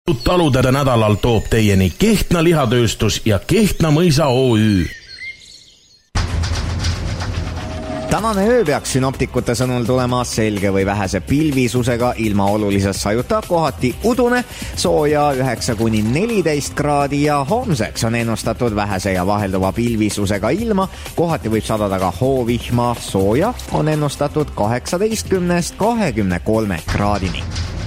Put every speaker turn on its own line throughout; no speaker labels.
Taludele nädalal toob teieni Kehtna lihatööstus ja Kehtna mõisa OÜ.
Tänane öö peaks synoptikute sõnul tulema selge või vähese pilvisusega ilma olulisest sajuta, kohati udune, sooja 9–14 kraadi ja homseks on ennustatud vähese ja vahelduva pilvisusega ilma, kohati võib sadada ka hoovihma, sooja on ennustatud 18–23 kraadini.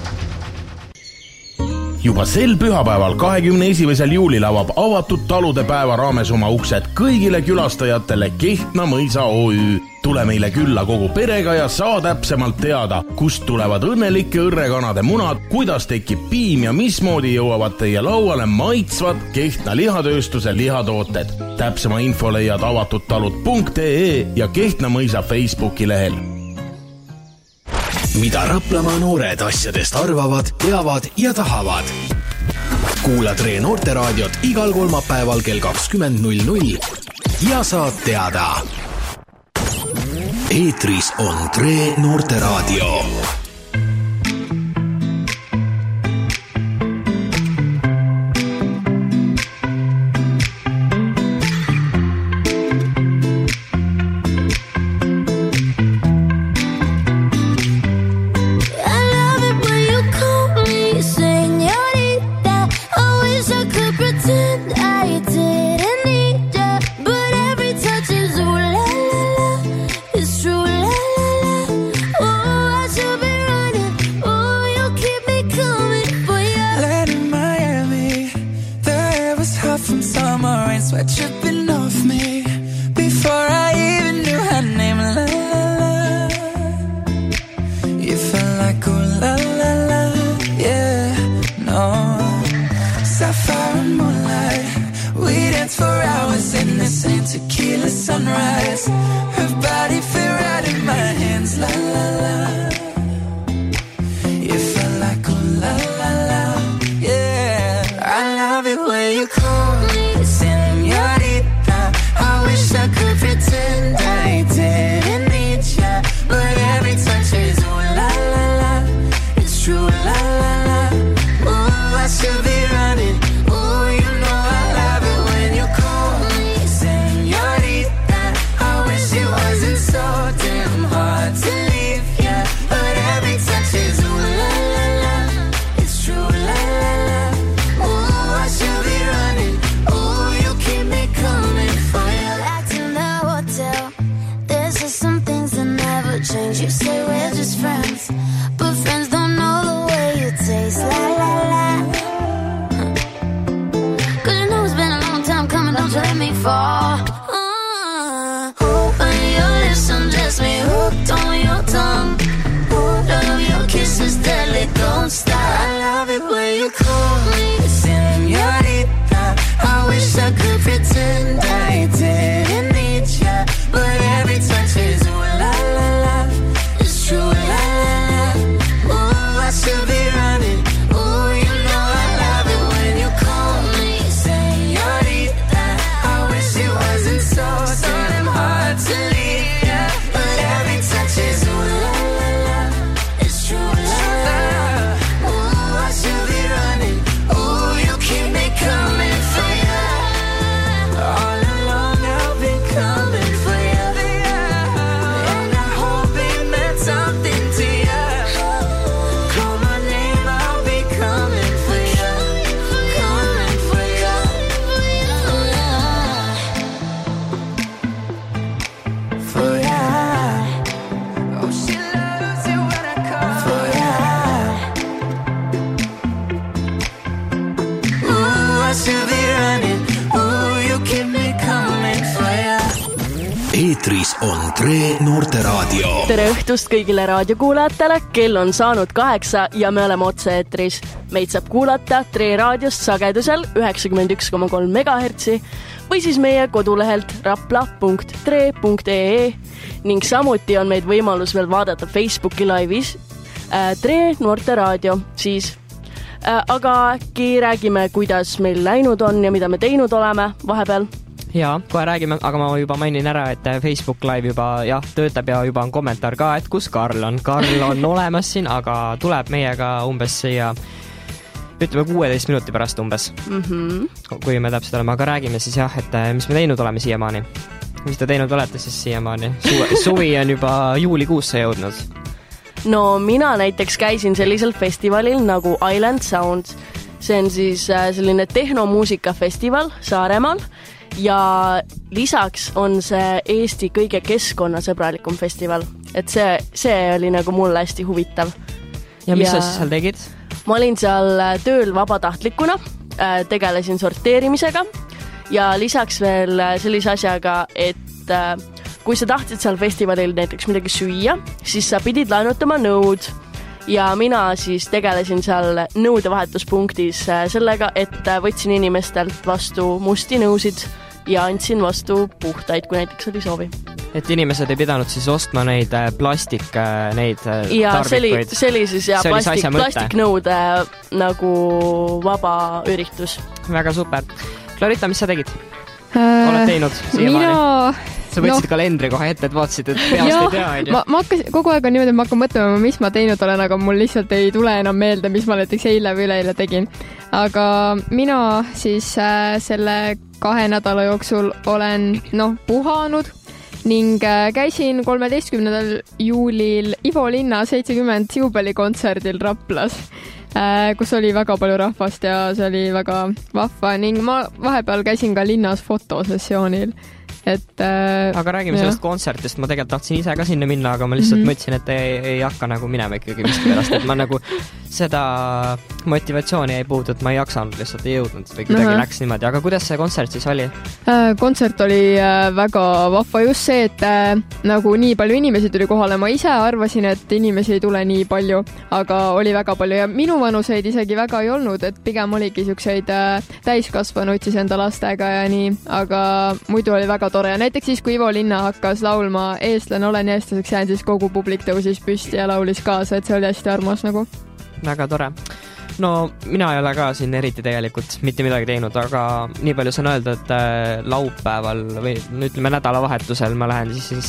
Juba sel pühapäeval 21. juulil avab avatud talude päeva raames oma uksed kõigile külastajatele Kehtna mõisa OÜ. Tule meile külla kogu perega ja saa täpsemalt teada, kust tulevad õnnelike õrrekanade munad, kuidas tekib piim ja mismoodi jõuavad teie lauale maitsvad Kehtna lihatööstuse lihatooted. Täpsema info leiad avatudtalud.ee ja Kehtna mõisa Facebooki lehel.
Mida Raplamaa noored asjadest arvavad, teavad ja tahavad. Kuula Tre noorteraadiot igal kolmapäeval kell 20.00 ja saad teada. Eetris on Tre noorteraadio. Eetris on Tre noorteraadio.
Tere õhtust kõigile raadiokuulajatele, kell on saanud 8 ja me oleme otse-eetris. Meid saab kuulata Tre raadiost sagedusel 91,3 MHz või siis meie kodulehelt rapla.tre.ee ning samuti on meid võimalus veel vaadata Facebooki laivis Tre noorteraadio siis. Aga äkki räägime, kuidas meil läinud on ja mida me teinud oleme vahepeal.
Jaa, kohe räägime, aga ma juba mainin ära, et Facebook Live juba töötab ja juba on kommentaar ka, et kus Karl on. Karl on olemas siin, aga tuleb meiega umbes siia ütleme 16 minuti pärast umbes, kui me täpselt oleme, aga räägime siis jah, et mis me teinud oleme siiamaani. Mis te teinud olete siis siiamaani? Suvi on juba juulikuusse jõudnud.
No mina näiteks käisin sellisel festivalil nagu Island Sound. See on siis selline tehnomuusikafestival Saaremaal ja lisaks on see Eesti kõige keskkonnasõbralikum festival. Et see oli nagu mulle hästi huvitav.
Ja mis sa siis seal tegid?
Ma olin seal tööl vabatahtlikuna, tegelesin sorteerimisega ja lisaks veel sellise asjaga, et kui sa tahtsid seal festivalil näiteks midagi süüa, siis sa pidid laenutama nõud ja mina siis tegelesin seal nõudevahetuspunktis sellega, et võtsin inimestelt vastu musti nõusid ja andsin vastu puhtaid, kui näiteks oli soovi.
Et inimesed ei pidanud siis ostma neid neid
ja
tarbikuid.
See oli siis ja plastiknõude nagu vaba üritus.
Väga super. Clarita, mis sa tegid? Oled teinud siiamaani? Sa võtsid kalendri kohe ette, et vaatasid, et peast ei tea.
Ma hakkasin, kogu aeg on niimoodi, et ma hakkan mõtlema, mis ma teinud olen, aga mul lihtsalt ei tule enam meelde, mis ma näiteks eile või üleeile tegin. Aga mina siis selle 2 nädala jooksul olen puhanud ning käisin 13. juulil Ivo Linna 70 juubelikontserdil Raplas, kus oli väga palju rahvast ja see oli väga vahva ning ma vahepeal käisin ka linnas fotosessioonil.
Aga räägime sellest kontsertist, ma tegelikult tahtsin ise ka sinna minna, aga ma lihtsalt mõtlesin, et ei hakka nagu minema ikkagi miskipärast, et ma nagu seda motivatsiooni ei puudu, et ma ei jaksanud, lihtsalt ei jõudnud või kuidagi läks niimoodi, aga kuidas see kontsert siis oli?
Kontsert oli väga vahva just see, et nagu nii palju inimesi tuli kohale, ma ise arvasin, et inimesi ei tule nii palju, aga oli väga palju ja minu vanuseid isegi väga ei olnud, et pigem oligi siukseid täiskasvanuid siis enda lastega ja nii, aga muidu oli väga tore ja näiteks siis, kui Ivo Linna hakkas laulma Eestlane olen ja eestlaseks jään, siis kogu publik tõusis püsti ja laulis kaasa, et see oli hästi armas nagu.
Väga tore. No mina ei ole ka siin eriti tegelikult mitte midagi teinud, aga nii palju saan öelda, et laupäeval või ütleme nädalavahetusel ma lähen siis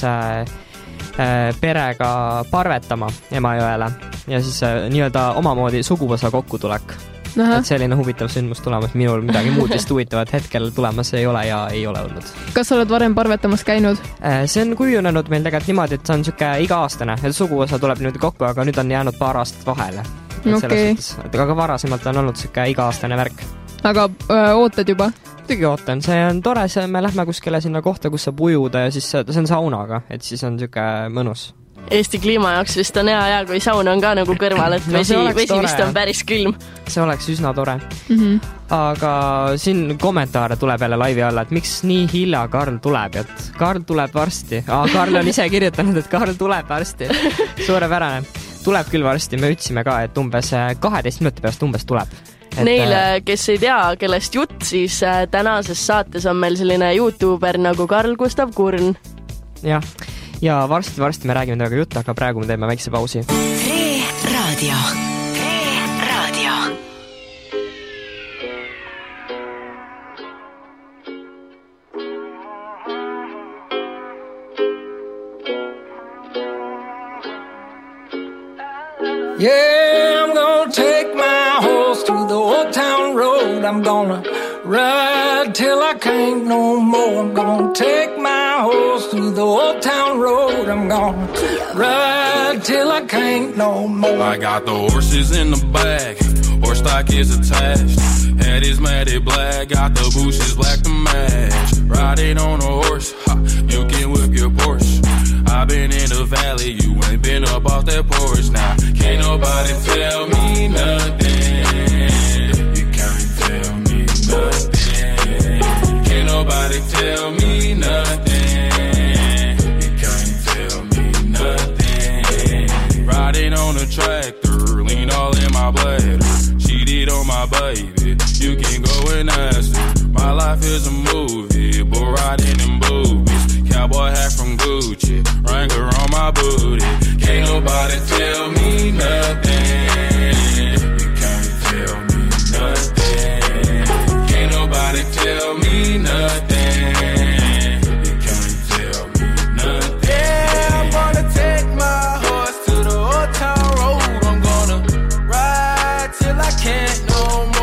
perega parvetama Emajõele ja siis nii-öelda omamoodi suguvõsa kokkutulek. Et selline huvitav sündmus tulemas, minul midagi muud vist huvitavat hetkel tulemas ei ole ja ei ole olnud.
Kas oled varem parvetamas käinud?
See on kujunenud meil tegelikult niimoodi, et see on siuke iga-aastane, et suguvõsa tuleb nüüd kokku, aga nüüd on jäänud paar aastat vahele.
Okay.
Aga varasemalt on olnud siuke iga-aastane värk.
Aga ootad juba?
Tügi ootan, see on tore, me lähme kuskile sinna kohta, kus saab ujuda ja siis see on saunaga, et siis on siuke mõnus.
Eesti kliima jaoks vist on hea, kui saun on ka nagu kõrval, et vesi vist on päris külm.
See oleks üsna tore. Aga siin kommentaare tuleb jälle laivi alla, et miks nii hilja Karl tuleb, et Karl tuleb varsti. Karl on ise kirjutanud, et Karl tuleb varsti. Suurepärane. Tuleb küll varsti, me ütlesime ka, et umbes 12 minuti pärast umbes tuleb.
Neile, kes ei tea, kellest jutt, siis tänases saates on meil selline YouTuber nagu Karl Gustav Kurn.
Jah. Ja varsti me räägime temaga juttu, aga praegu me teeme väikse pausi.
Raadio.
Yeah, I'm gonna take my horse to the old town road. I'm gonna ride till I can't no more. I'm gonna take my horse to the old town road. I'm gonna ride till I can't no more.
I got the horses in the back, horse stock is attached. Head is matted black, got the bushes black to match. Riding on a horse, you can whip your Porsche. I've been in the valley, you ain't been up off that porch. Now, can't nobody tell me nothing. You can't tell me nothing. Can't nobody tell me nothing. You can't tell me nothing. Riding on a tractor, lean all in my bladder. Cheated on my baby, you can go and ask her. My life is a movie, but riding in boobies. Cowboy hat from Gucci, Wrangler on my booty. Can't nobody tell me nothing. You can't tell me nothing. Can't nobody tell me nothing. You can't tell me nothing. Yeah, I'm gonna take my horse to the old town road. I'm gonna ride till I can't no more.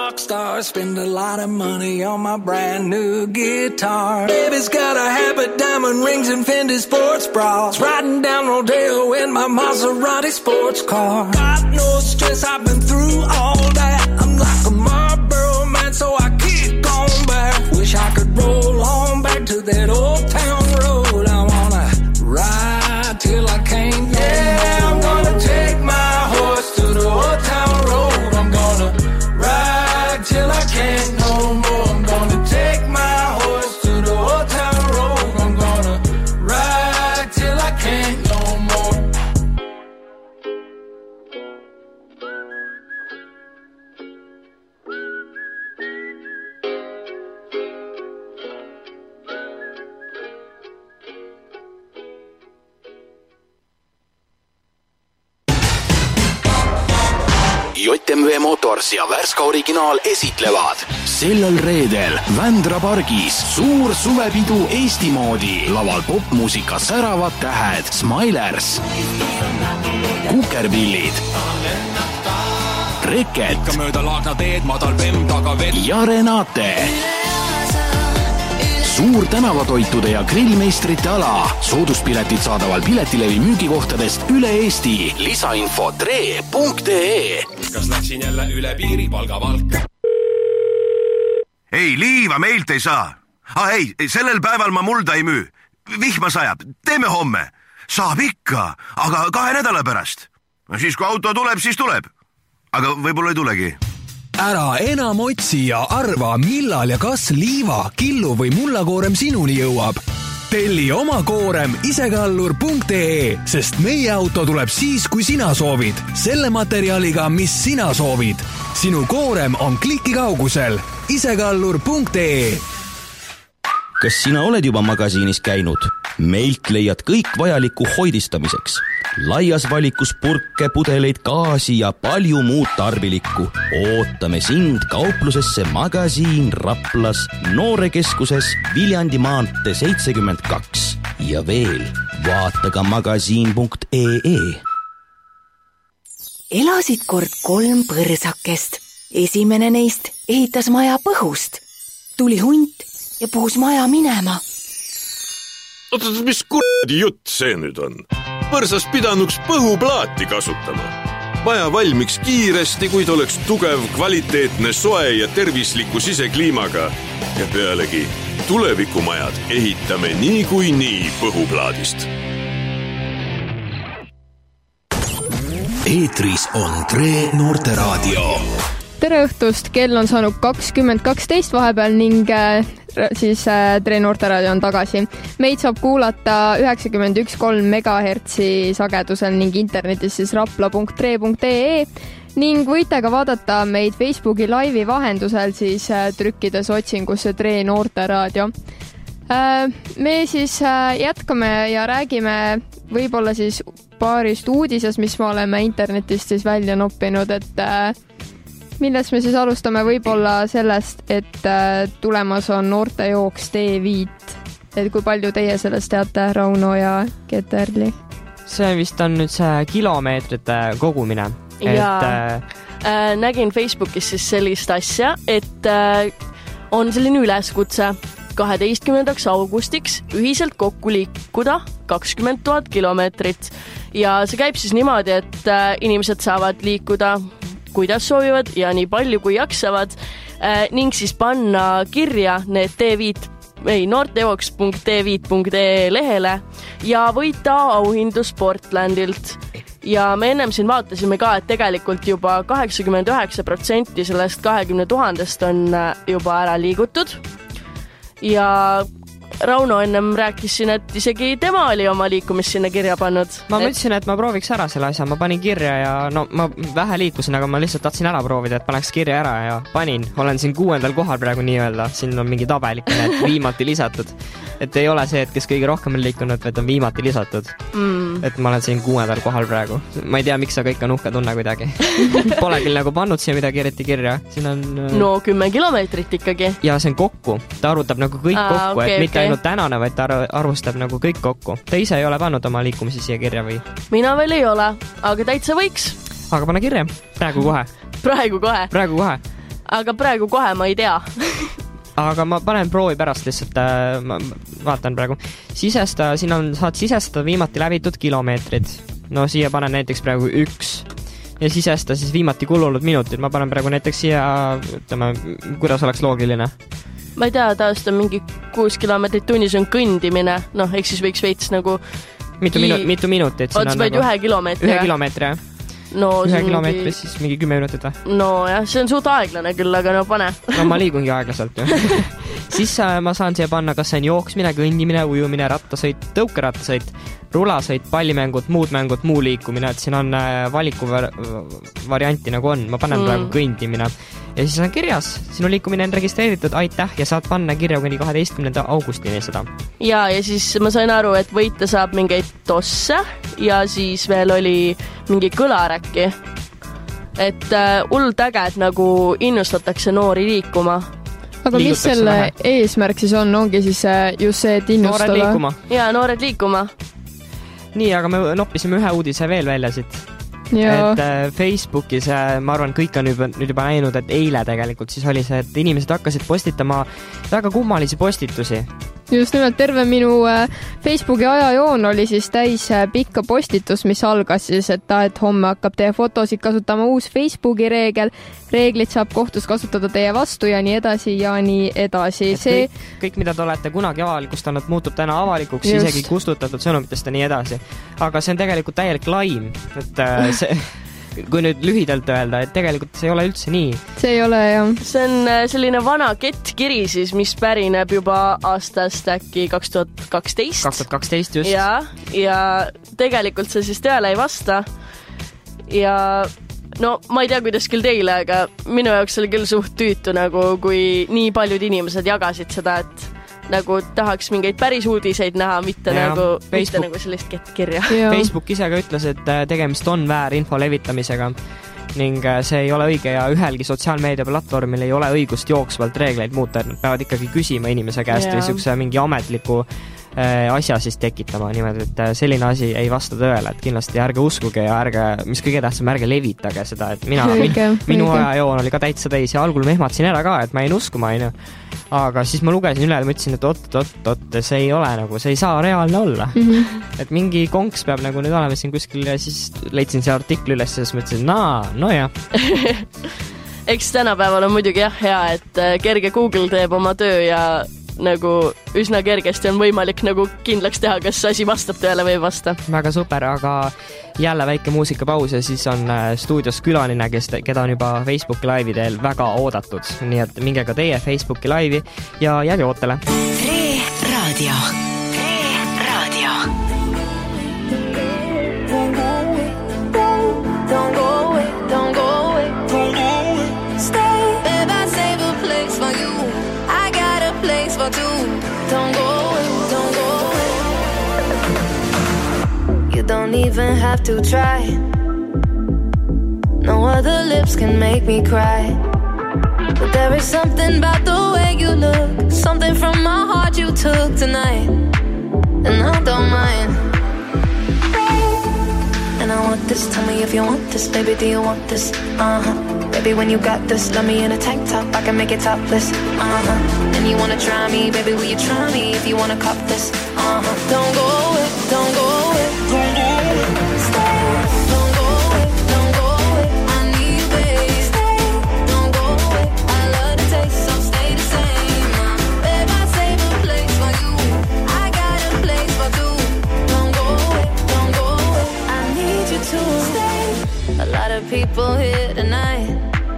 rock star. Spend a lot of money on my brand new guitar. Baby's got a habit, diamond rings and Fendi sports bras. Riding down Rodeo in my Maserati sports car. Got no stress, I've been through all that. I'm like a Marlboro man, so I keep going back. Wish I could roll on back to that old town road. I wanna ride till I can't no more. I'm gonna take my horse to the old town road. I'm gonna ride till I can't no more. I'm gonna take my horse to the old town road. I'm gonna ride till I can't no more.
JMV Motors ja Värska Originaal esitlevad sellel reedel Vändra pargis suur suvepidu Eesti moodi. Laval popmuusika säravad tähed Smilers, Kukerpillid, Reket
ikka mööda Laagna teed, madal Vem taga vett
ja Renate. Suur tänavatoitude ja grillmeistrite ala. Sooduspiletid saadaval Piletilevi müügikohtadest üle Eesti. Lisainfo tre.ee.
Kas läksin jälle üle piiri palgavalk?
Ei, liiva meilt ei saa. Ei, sellel päeval ma mulda ei müü. Vihma sajab, teeme homme. Saab ikka, aga 2 nädala pärast. Siis kui auto tuleb, siis tuleb. Aga võib-olla ei tulegi.
Ära enam otsi ja arva, millal ja kas liiva, killu või mullakoorem sinuni jõuab. Telli oma koorem isegallur.ee, sest meie auto tuleb siis, kui sina soovid. Selle materjaliga, mis sina soovid. Sinu koorem on kliki kaugusel. isegallur.ee.
Kas sina oled juba magasiinis käinud? Meilt leiad kõik vajaliku hoidistamiseks. Laias valikus purke, pudeleid, gaasi ja palju muud tarvilikku. Ootame sind kauplusesse Magasiin Raplas, Noorekeskuses Viljandi maantee 72. Ja veel, vaata ka magasiin.ee.
Elasid kord 3 põrsakest. Esimene neist ehitas maja põhust. Tuli hunt ja puhus maja minema.
Oota, mis kuradi jutt see nüüd on? Põrsas pidanuks põhuplaati kasutama. Maja valmiks kiiresti, kuid oleks tugev, kvaliteetne, soe ja tervisliku sisekliimaga. Ja pealegi, tulevikumajad ehitame nii põhuplaadist.
Eetris on Tre Noorteraadio.
Tere õhtust, kell on saanud 20.12 vahepeal ning siis Tre Noorteraadio on tagasi. Meid saab kuulata 91,3 MHz sagedusel ning internetis siis rapla.tre.ee ning võite ka vaadata meid Facebooki laivi vahendusel siis trükkides otsingusse Tre Noorteraadio. Me siis jätkame ja räägime võib-olla siis paarist uudisest, mis me oleme internetist siis välja noppinud, et millest me siis alustame võib-olla sellest, et tulemas on noortejooks T5. Et kui palju teie sellest teate, Rauno ja Keterli?
See vist on nüüd see kilomeetrite kogumine.
Ja nägin Facebookis siis sellist asja, et on selline üleskutse 12. augustiks ühiselt kokku liikuda 20 000 kilomeetrit. Ja see käib siis niimoodi, et inimesed saavad liikuda kuidas soovivad ja nii palju kui jaksavad ning siis panna kirja need noortejooks.t5.ee lehele ja võita auhindu Sportlandilt. Ja me ennem siin vaatasime ka, et tegelikult juba 89% sellest 20 000 on juba ära liigutud. Ja Rauno ennem rääkis siin, et isegi tema oli oma liikumist sinna kirja pannud.
Ma mõtlesin, et ma prooviks ära selle asja. Ma panin kirja ja ma vähe liikusin, aga ma lihtsalt tahtsin ära proovida, et paneks kirja ära ja panin. Olen siin 6. kohal praegu nii-öelda. Siin on mingi tabelik, et viimati lisatud. Et ei ole see, et kes kõige rohkem on liikunud, vaid on viimati lisatud. Et ma olen siin 6. kohal praegu. Ma ei tea, miks sa kõik on uhke tunne kuidagi. Pole küll nagu pannud siia midagi eriti kirja. Siin on...
No 10 kilomeetrit ikkagi.
Ja see on kokku. Ta arvutab nagu kõik kokku, et mitte ainult tänane, vaid ta arvustab nagu kõik kokku. Te ise ei ole pannud oma liikumisi siia kirja või?
Mina veel ei ole, aga täitsa võiks.
Aga pane kirja. Praegu kohe.
Praegu kohe. aga praegu kohe ma ei tea.
Aga ma panen proovi pärast lihtsalt, ma vaatan praegu. Sisesta, siin saad sisestada viimati läbitud kilomeetrid. No siia panen näiteks praegu 1 ja sisesta siis viimati kulunud minutid. Ma panen praegu näiteks siia, ütleme, kuidas oleks loogiline?
Ma ei tea, taast on mingi 6 kilomeetrit tunnis on kõndimine. Noh, eks siis võiks veits nagu...
Mitu minutit?
Ots vaid nagu... 1 kilomeetri.
1 kilomeetri, jah.
No,
1 kilomeetri siis mingi 10 minutit või?
No jah, see on suht aeglane küll, aga no pane.
No ma liigungi aeglaselt ju. Siis ma saan siia panna, kas see on jooksmine, kõndimine, ujumine, rattasõit, tõukerattasõit, rulasõit, pallimängud, muud mängud, muu liikumine, et siin on valiku varianti nagu on. Ma panen praegu kõndimine. Ja siis on kirjas, sinu liikumine on registreeritud, aitäh, ja saad panna kirja kuni 12. augustini seda.
Ja siis ma sain aru, et võita saab mingeid tosse ja siis veel oli mingi kõlar äkki. Et hullult äge, et nagu innustatakse noori liikuma.
Aga mis selle eesmärk siis on? Ongi siis just see, et innustada?
Noored liikuma.
Ja, noored liikuma.
Nii, aga me noppisime ühe uudise veel välja siit.
Ja.
Et Facebookis, ma arvan, kõik on nüüd juba näinud, et eile tegelikult siis oli see, et inimesed hakkasid postitama väga kummalisi postitusi.
Just nimelt terve minu Facebooki ajajoon oli siis täis pikka postitus, mis algas siis, et homme hakkab teie fotosid kasutama uus Facebooki reegel. Reeglid saab kohtus kasutada teie vastu ja nii edasi ja nii edasi.
Kõik, mida te olete kunagi avalikustanud, muutub täna avalikuks, isegi kustutatud sõnumitest ja nii edasi. Aga see on tegelikult täielik laim, et kui nüüd lühidalt öelda, et tegelikult see ei ole üldse nii.
See ei ole, jah.
See on selline vana kettkiri siis, mis pärineb juba aastast äkki 2012.
2012 just.
Ja tegelikult see siis tõele ei vasta. Ja no ma ei tea, kuidas küll teile, aga minu jaoks oli küll suht tüütu, nagu kui nii paljud inimesed jagasid seda, et nagu tahaks mingeid päris uudiseid näha, mitte nagu sellist kettkirja.
Facebook ise ka ütles, et tegemist on väärinfo levitamisega ning see ei ole õige ja ühelgi sotsiaalmeedia platvormil ei ole õigust jooksvalt reegleid muuta, et nad peavad ikkagi küsima inimese käest või siukse mingi ametliku asja siis tekitama niimoodi, et selline asi ei vasta tõele, et kindlasti ärge uskuge ja mis kõige tähtsam, ärge levitage seda, et minu ajajoon oli ka täitsa täis ja algul mehmatsin ära ka, et ma ei uskuma, aga siis ma lugesin üle ja mõtlesin, et oot, see ei ole nagu, see ei saa reaalne olla. Et mingi konks peab nagu nüüd olema siin kuskil ja siis leidsin see artikli üles ja siis mõtlesin, no jah.
Eks tänapäeval on muidugi hea, et kerge Google teeb oma töö ja nagu üsna kergesti on võimalik nagu kindlaks teha, kas asi vastab tõele või ei vasta.
Väga super, aga jälle väike muusikapaus ja siis on stuudios külaline, keda on juba Facebooki laividel väga oodatud. Nii et minge ka teie Facebooki laivi ja jääge ootele.
Raadio. Don't go away, don't go away, don't go away. Stay, babe, I save a place for you. I got a place for two. Don't go away, don't go away. You don't even have to try. No other lips can make me cry. But there is something about the way you look, something from my heart you took tonight, and I don't mind. And I want this, tell me if you want this, baby, do you want this? Baby, when you got this, love me in a tank top, I can make it topless. And you wanna try me, baby, will you try me if you wanna cop this? Don't go away, don't go away, don't go away. Stay, don't go away, don't go away. I need you, baby. Stay, don't go away. I love the taste, so stay the same. Babe, I save a place for you. I got a place for two. Don't go away, don't go away. I need you to stay. A lot of people here tonight,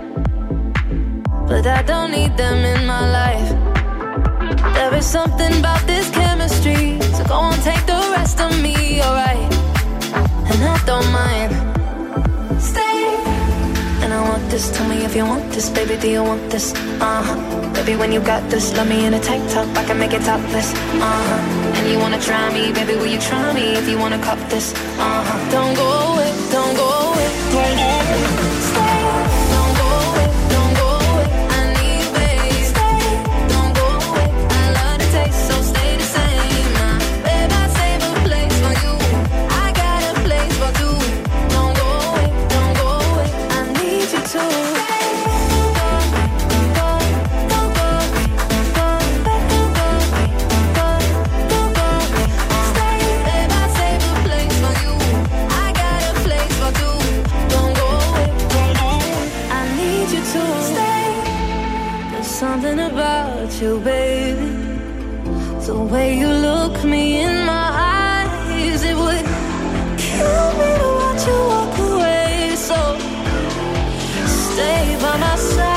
but I don't need them in my life. There is something about this chemistry, so go on, take the rest of me, alright? And I don't mind. Stay. And I want this, tell me if you want this, baby, do you want this? Baby, when you got this, love me in a tank top, I can make it topless. And you wanna try me, baby, will you try me if you wanna cop this? Don't go away, don't go away, don't go away. Stay. Don't go away, don't go away. I need you, baby. Stay. Don't go away. I love the taste, so stay the same. Babe, I save a place for you. I got a place for two. Don't go away, don't go away. I need you to stay. way you look me in my eyes, it would kill me to watch you walk away. So stay by my side.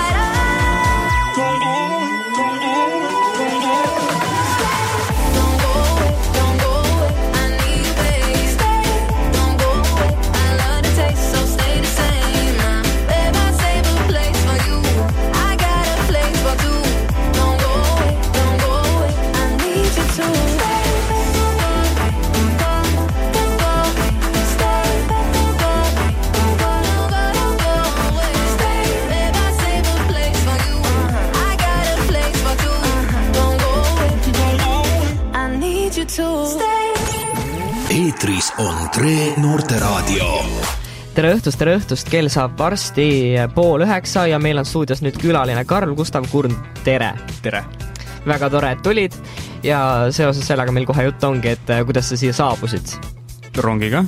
Eetris on Tre Noorteraadio.
Tere õhtust, kell saab varsti 8:30 ja meil on stuudios nüüd külaline Karl Gustav Kurn, tere!
Tere!
Väga tore, et tulid ja seoses sellega meil kohe jutt ongi, et kuidas sa siia saabusid?
Rongiga.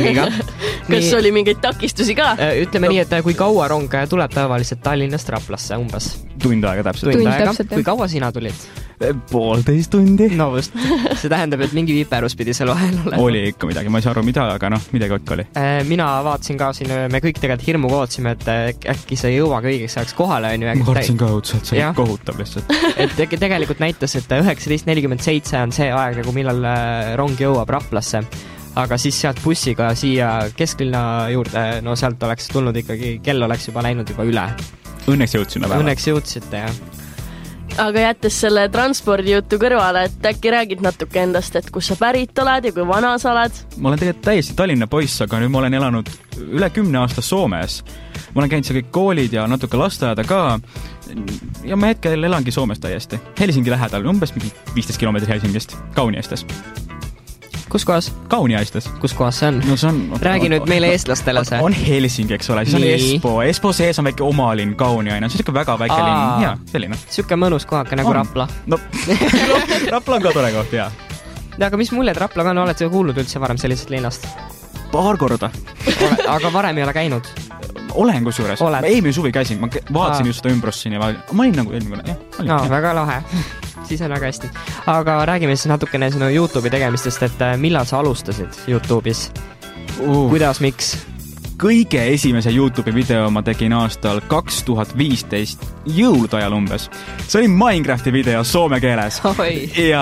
Kas oli mingeid takistusi ka?
Ütleme nii, et kui kaua rong tuleb tavaliselt Tallinnast Raplasse umbes?
Tund aega täpselt.
Kui kaua sina tulid?
1,5 tundi.
No just, see tähendab, et mingi viperus pidi seal vahel olema.
Oli ikka midagi, ma ei saa aru mida, aga midagi ikka oli.
Mina vaatasin ka siin, me kõik tegelikult hirmuga ootsime, et äkki sa ei jõua kõigeks ajaks kohale.
Ma kartsin ka õudselt, see oli kohutab lihtsalt.
Et tegelikult näitas, et 19:47 on see aeg, millal rong jõuab Raplasse. Aga siis sealt bussiga siia kesklinna juurde, no sealt oleks tulnud ikkagi, kell oleks juba läinud juba üle.
Õnneks jõudsime päeva.
Õnneks jõudsite, jah.
Aga jättes selle transpordijutu kõrvale, et äkki räägid natuke endast, et kus sa pärit oled ja kui vana sa oled?
Ma olen tegelikult täiesti Tallinna poiss, aga nüüd ma olen elanud üle 10 aasta Soomes. Ma olen käinud seal kõik koolid ja natuke lasteaeda ka. Ja ma hetkel elangi Soomes täiesti. Helsingi lähedal, umbes 15 kilomeetrit Helsingist, Kauniaistes.
Kus kohas?
Kauniaistes.
Kus kohas see on?
No see on
räägi nüüd meile eestlastele see.
On Helsingi, eks ole, siis on Espoo. Espoo sees on väike omalinn, Kauniaine. See on ikka väga väike linn. Ja, selline.
Siuke mõnus kohake nagu Rapla.
No, Rapla on ka tore koht, jaa.
Aga mis muljed Raplaga on? Oled sa kuulnud üldse varem sellisest linnast?
Paar korda.
Aga varem ei ole käinud?
Olen kusjuures. Ma eelmine suvi käisin, ma vaatasin just seda ümbrust siin ja ma olin nagu eelmine.
Väga lahe. Siis on väga hästi. Aga räägime siis natukene sinu YouTube'i tegemistest, et millal sa alustasid YouTube'is? Kuidas, miks?
Kõige esimese YouTube'i video ma tegin aastal 2015 jõulude ajal umbes. See oli Minecrafti video soome keeles. Ja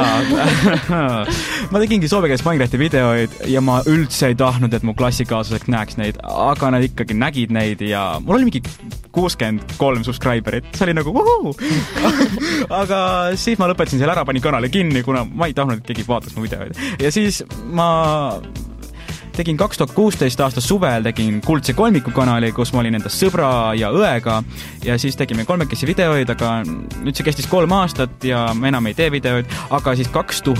ma tegingi soome keeles Minecrafti videoid ja ma üldse ei tahtnud, et mu klassikaaslaseks näeks neid, aga nad ikkagi nägid neid ja mul oli mingi 63 subscriberit. See oli nagu vuhuu! Aga siis ma lõpetasin selle ära, panin kanali kinni, kuna ma ei tahtnud, et keegi vaataks mu videoid. Ja siis ma tegin 2016 aasta suvel, tegin Kuldse kolmiku kanali, kus ma olin enda sõbra ja õega ja siis tegime 3 videoid, aga nüüd see kestis 3 aastat ja ma enam ei tee videoid, aga siis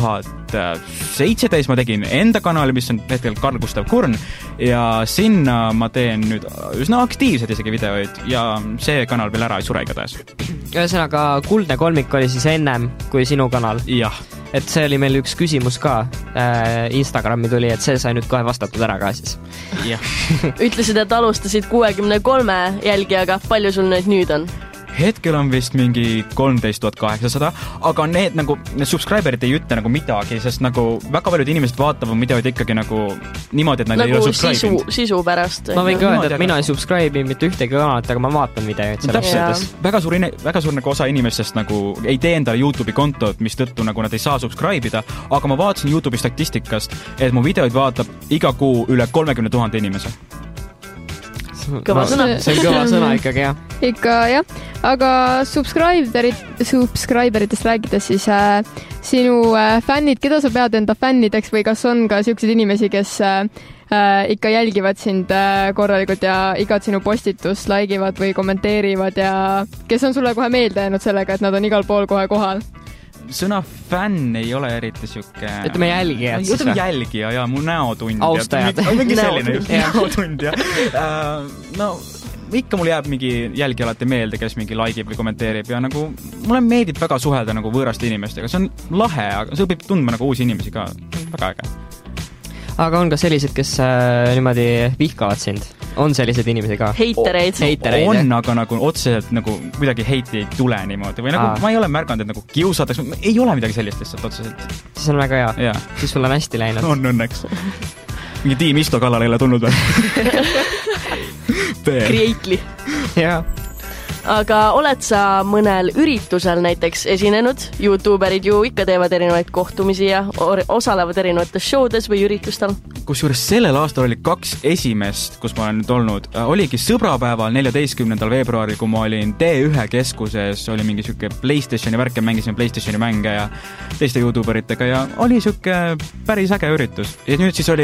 2017 ma tegin enda kanali, mis on hetkel Karl Gustav Kurn ja sinna ma teen nüüd üsna aktiivselt isegi videoid ja see kanal veel ära ei sure igatahes.
Ühesõnaga, Kuldne kolmik oli siis ennem kui sinu kanal?
Jah.
Et see oli meil üks küsimus ka Instagrami tuli, et see sai nüüd kohe vastatud ära ka siis.
Ütlesid, et alustasid 63 jälgijaga. Palju sul nüüd on?
Hetkel on vist mingi 13,800, aga need subscriberid ei ütle nagu midagi, sest nagu väga paljud inimesed vaatavad videoid ikkagi nagu niimoodi, et nad ei ole subscribe'inud.
Sisu pärast.
Ma võin ka öelda, et mina ei subscribe'i mitte ühtegi kanalit, aga ma vaatan videoid selles mõttes.
Väga suur nagu osa inimestest nagu ei tee endale YouTube'i kontot, mis tõttu nagu nad ei saa subscribe'ida, aga ma vaatasin YouTube'i statistikast, et mu videoid vaatab iga kuu üle 30 000 inimese.
Kõva sõna.
See on kõva sõna ikkagi, jah.
Ikka, jah. Aga subscriberitest räägides siis sinu fännid, keda sa pead enda fännideks või kas on ka siukseid inimesi, kes ikka jälgivad sind korralikult ja igat sinu postitust laigivad või kommenteerivad ja kes on sulle kohe meelde jäänud sellega, et nad on igal pool kohe kohal?
Sõna fänn ei ole eriti siuke...
Ütleme jälgijad siis.
Ütleme jälgija ja mu näotundja.
Austajad.
Mingi selline näotundja. No, ikka mul jääb mingi jälgi alati meelde, kes mingi laigib või kommenteerib ja nagu mulle meeldib väga suhelda nagu võõraste inimestega. See on lahe, aga see õpib tundma nagu uusi inimesi ka. Väga äge.
Aga on ka sellised, kes niimoodi vihkavad sind? on selliseid inimesi ka?
Heitereid.
On, aga nagu otseselt nagu kuidagi heiti ei tule niimoodi või nagu ma ei ole märganud, et nagu kiusatakse, ei ole midagi sellist lihtsalt otseselt.
Siis on väga hea. Siis sul on hästi läinud.
On õnneks. Mingi tiim Isto kallal ei ole tulnud või?
Creately.
Jaa.
Aga oled sa mõnel üritusel näiteks esinenud? YouTuberid ju ikka teevad erinevaid kohtumisi ja osalevad erinevates showdes või üritustel.
Kusjuures sellel aastal oli 2 esimest, kus ma olen nüüd olnud. Oligi sõbrapäeval 14. veebruaril, kui ma olin D1 keskuses, oli mingi siuke PlayStationi värk ja mängisime PlayStationi mänge ja teiste YouTuberitega ja oli siuke päris äge üritus. Ja nüüd siis oli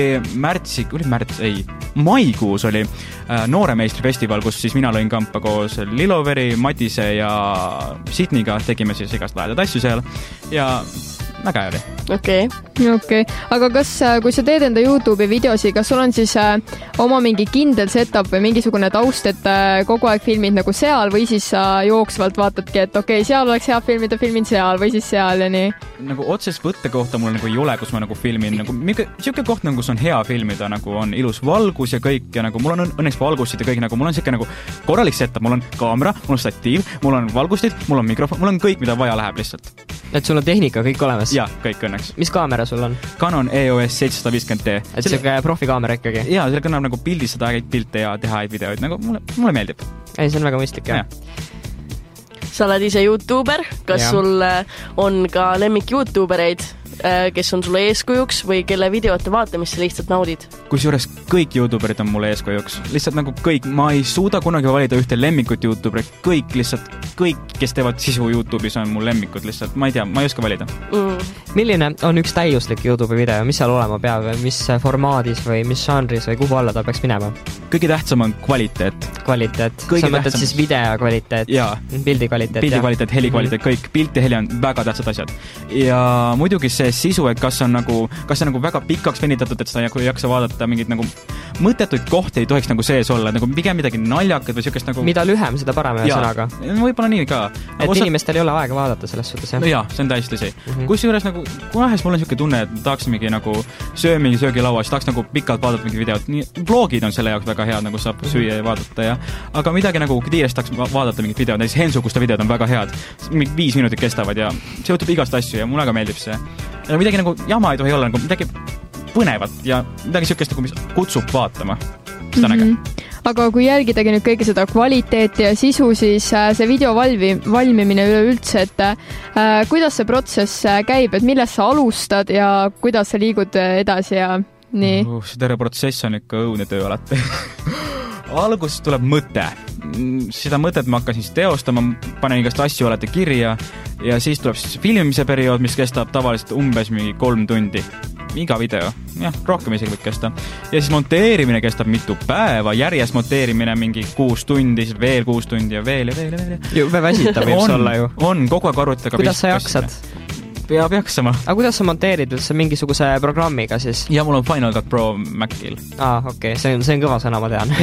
maikuus oli Nooremeistrifestival, kus siis mina lõin kampa koos Liloveri, Matise ja Sidniga, tegime siis igast laedad asju seal ja väga hea oli.
Okei. Aga kas, kui sa teed enda YouTube'i videosi, kas sul on siis oma mingi kindel setup või mingisugune taust, et kogu aeg filmid nagu seal või siis sa jooksvalt vaatadki, et seal oleks hea filmida, filmin seal või siis seal ja nii?
Nagu otsest võttekohta mul nagu ei ole, kus ma nagu filmin. Nagu, siuke koht, nagu, kus on hea filmida, nagu on ilus valgus ja kõik ja nagu mul on õnneks valgustid ja kõik, nagu mul on siuke nagu korralik setup, mul on kaamera, mul on statiiv, mul on valgustid, mul on mikrofon, mul on kõik, mida vaja läheb lihtsalt.
Et sul on tehnika kõik olemas?
Jaa, kõik õnneks.
Mis kaamera sul on?
Canon EOS 750D.
Et siuke profikaamera ikkagi?
Jaa, selle kannab nagu pildistada häid pilte ja teha häid videoid, nagu mulle meeldib.
Ei, see on väga mõistlik, jah.
Sa oled ise YouTuber, kas sul on ka lemmik YouTubereid, kes on sulle eeskujuks või kelle videote vaatamist sa lihtsalt naudid?
Kusjuures kõik YouTuberid on mulle eeskujuks. Lihtsalt nagu kõik, ma ei suuda kunagi valida ühte lemmikut YouTuberit. Kõik, kes teevad sisu YouTube'is on mul lemmikud lihtsalt. Ma ei tea, ma ei oska valida.
Milline on üks täiuslik YouTube'i video? Mis seal olema peab? Mis formaadis või mis žanris või kuhu alla ta peaks minema?
Kõige tähtsam on kvaliteet.
Sa mõtled siis video kvaliteet? Pildi kvaliteet,
heli kvaliteet, kõik. Pilt ja heli on väga tähtsad asjad. Ja muidugi see sisu, et kas on nagu väga pikaks venitatud, et seda ei jaksa vaadata mingid nagu mõttetuid kohti ei tohiks nagu sees olla, nagu pigem midagi naljakad või siukest nagu...
Mida lühem, seda parem sõnaga.
Võib-olla nii ka.
Et inimestel ei ole aega vaadata selles suhtes, jah?
No jaa, see on täiesti see. Kusjuures nagu, kunahest mul on siuke tunne, et tahaks mingi nagu mingi söögilauas, tahaks nagu pikalt vaadata mingi videot. Vlogid on selle jaoks väga head, nagu saab süüa ja vaadata ja... Aga midagi nagu kiiresti tahaks vaadata mingit videot, näiteks Hensukuste videod on väga head. 5 minutit kestavad ja see juhtub igast asju ja mulle väga meeldib see. Ja midagi nagu jama ei tohi olla, nagu midagi põnevat ja midagi siukest, nagu, mis kutsub vaatama. Seda näge.
Aga kui jälgidagi nüüd kõige seda kvaliteeti ja sisu, siis see video valmimine üleüldse, et kuidas see protsess käib, et millest sa alustad ja kuidas sa liigud edasi ja nii?
See terve protsess on ikka õudne töö alati. Alguses tuleb mõte. Seda mõtet ma hakkasin siis teostama, panen igast asju alati kirja ja siis tuleb siis filmimise periood, mis kestab tavaliselt umbes mingi 3 tundi. Iga video, rohkem isegi võib kesta. Ja siis monteerimine kestab mitu päeva, järjest monteerimine mingi 6 tundi, siis veel 6 tundi ja veel.
Jube väsitav võib see olla ju.
On, kogu aeg arvutaga.
Kuidas sa jaksad?
Peab jaksama.
Aga kuidas sa monteerid üldse mingisuguse programmiga siis?
Ja mul on Final Cut Pro Macil.
Okei, see on kõva sõna, ma tean.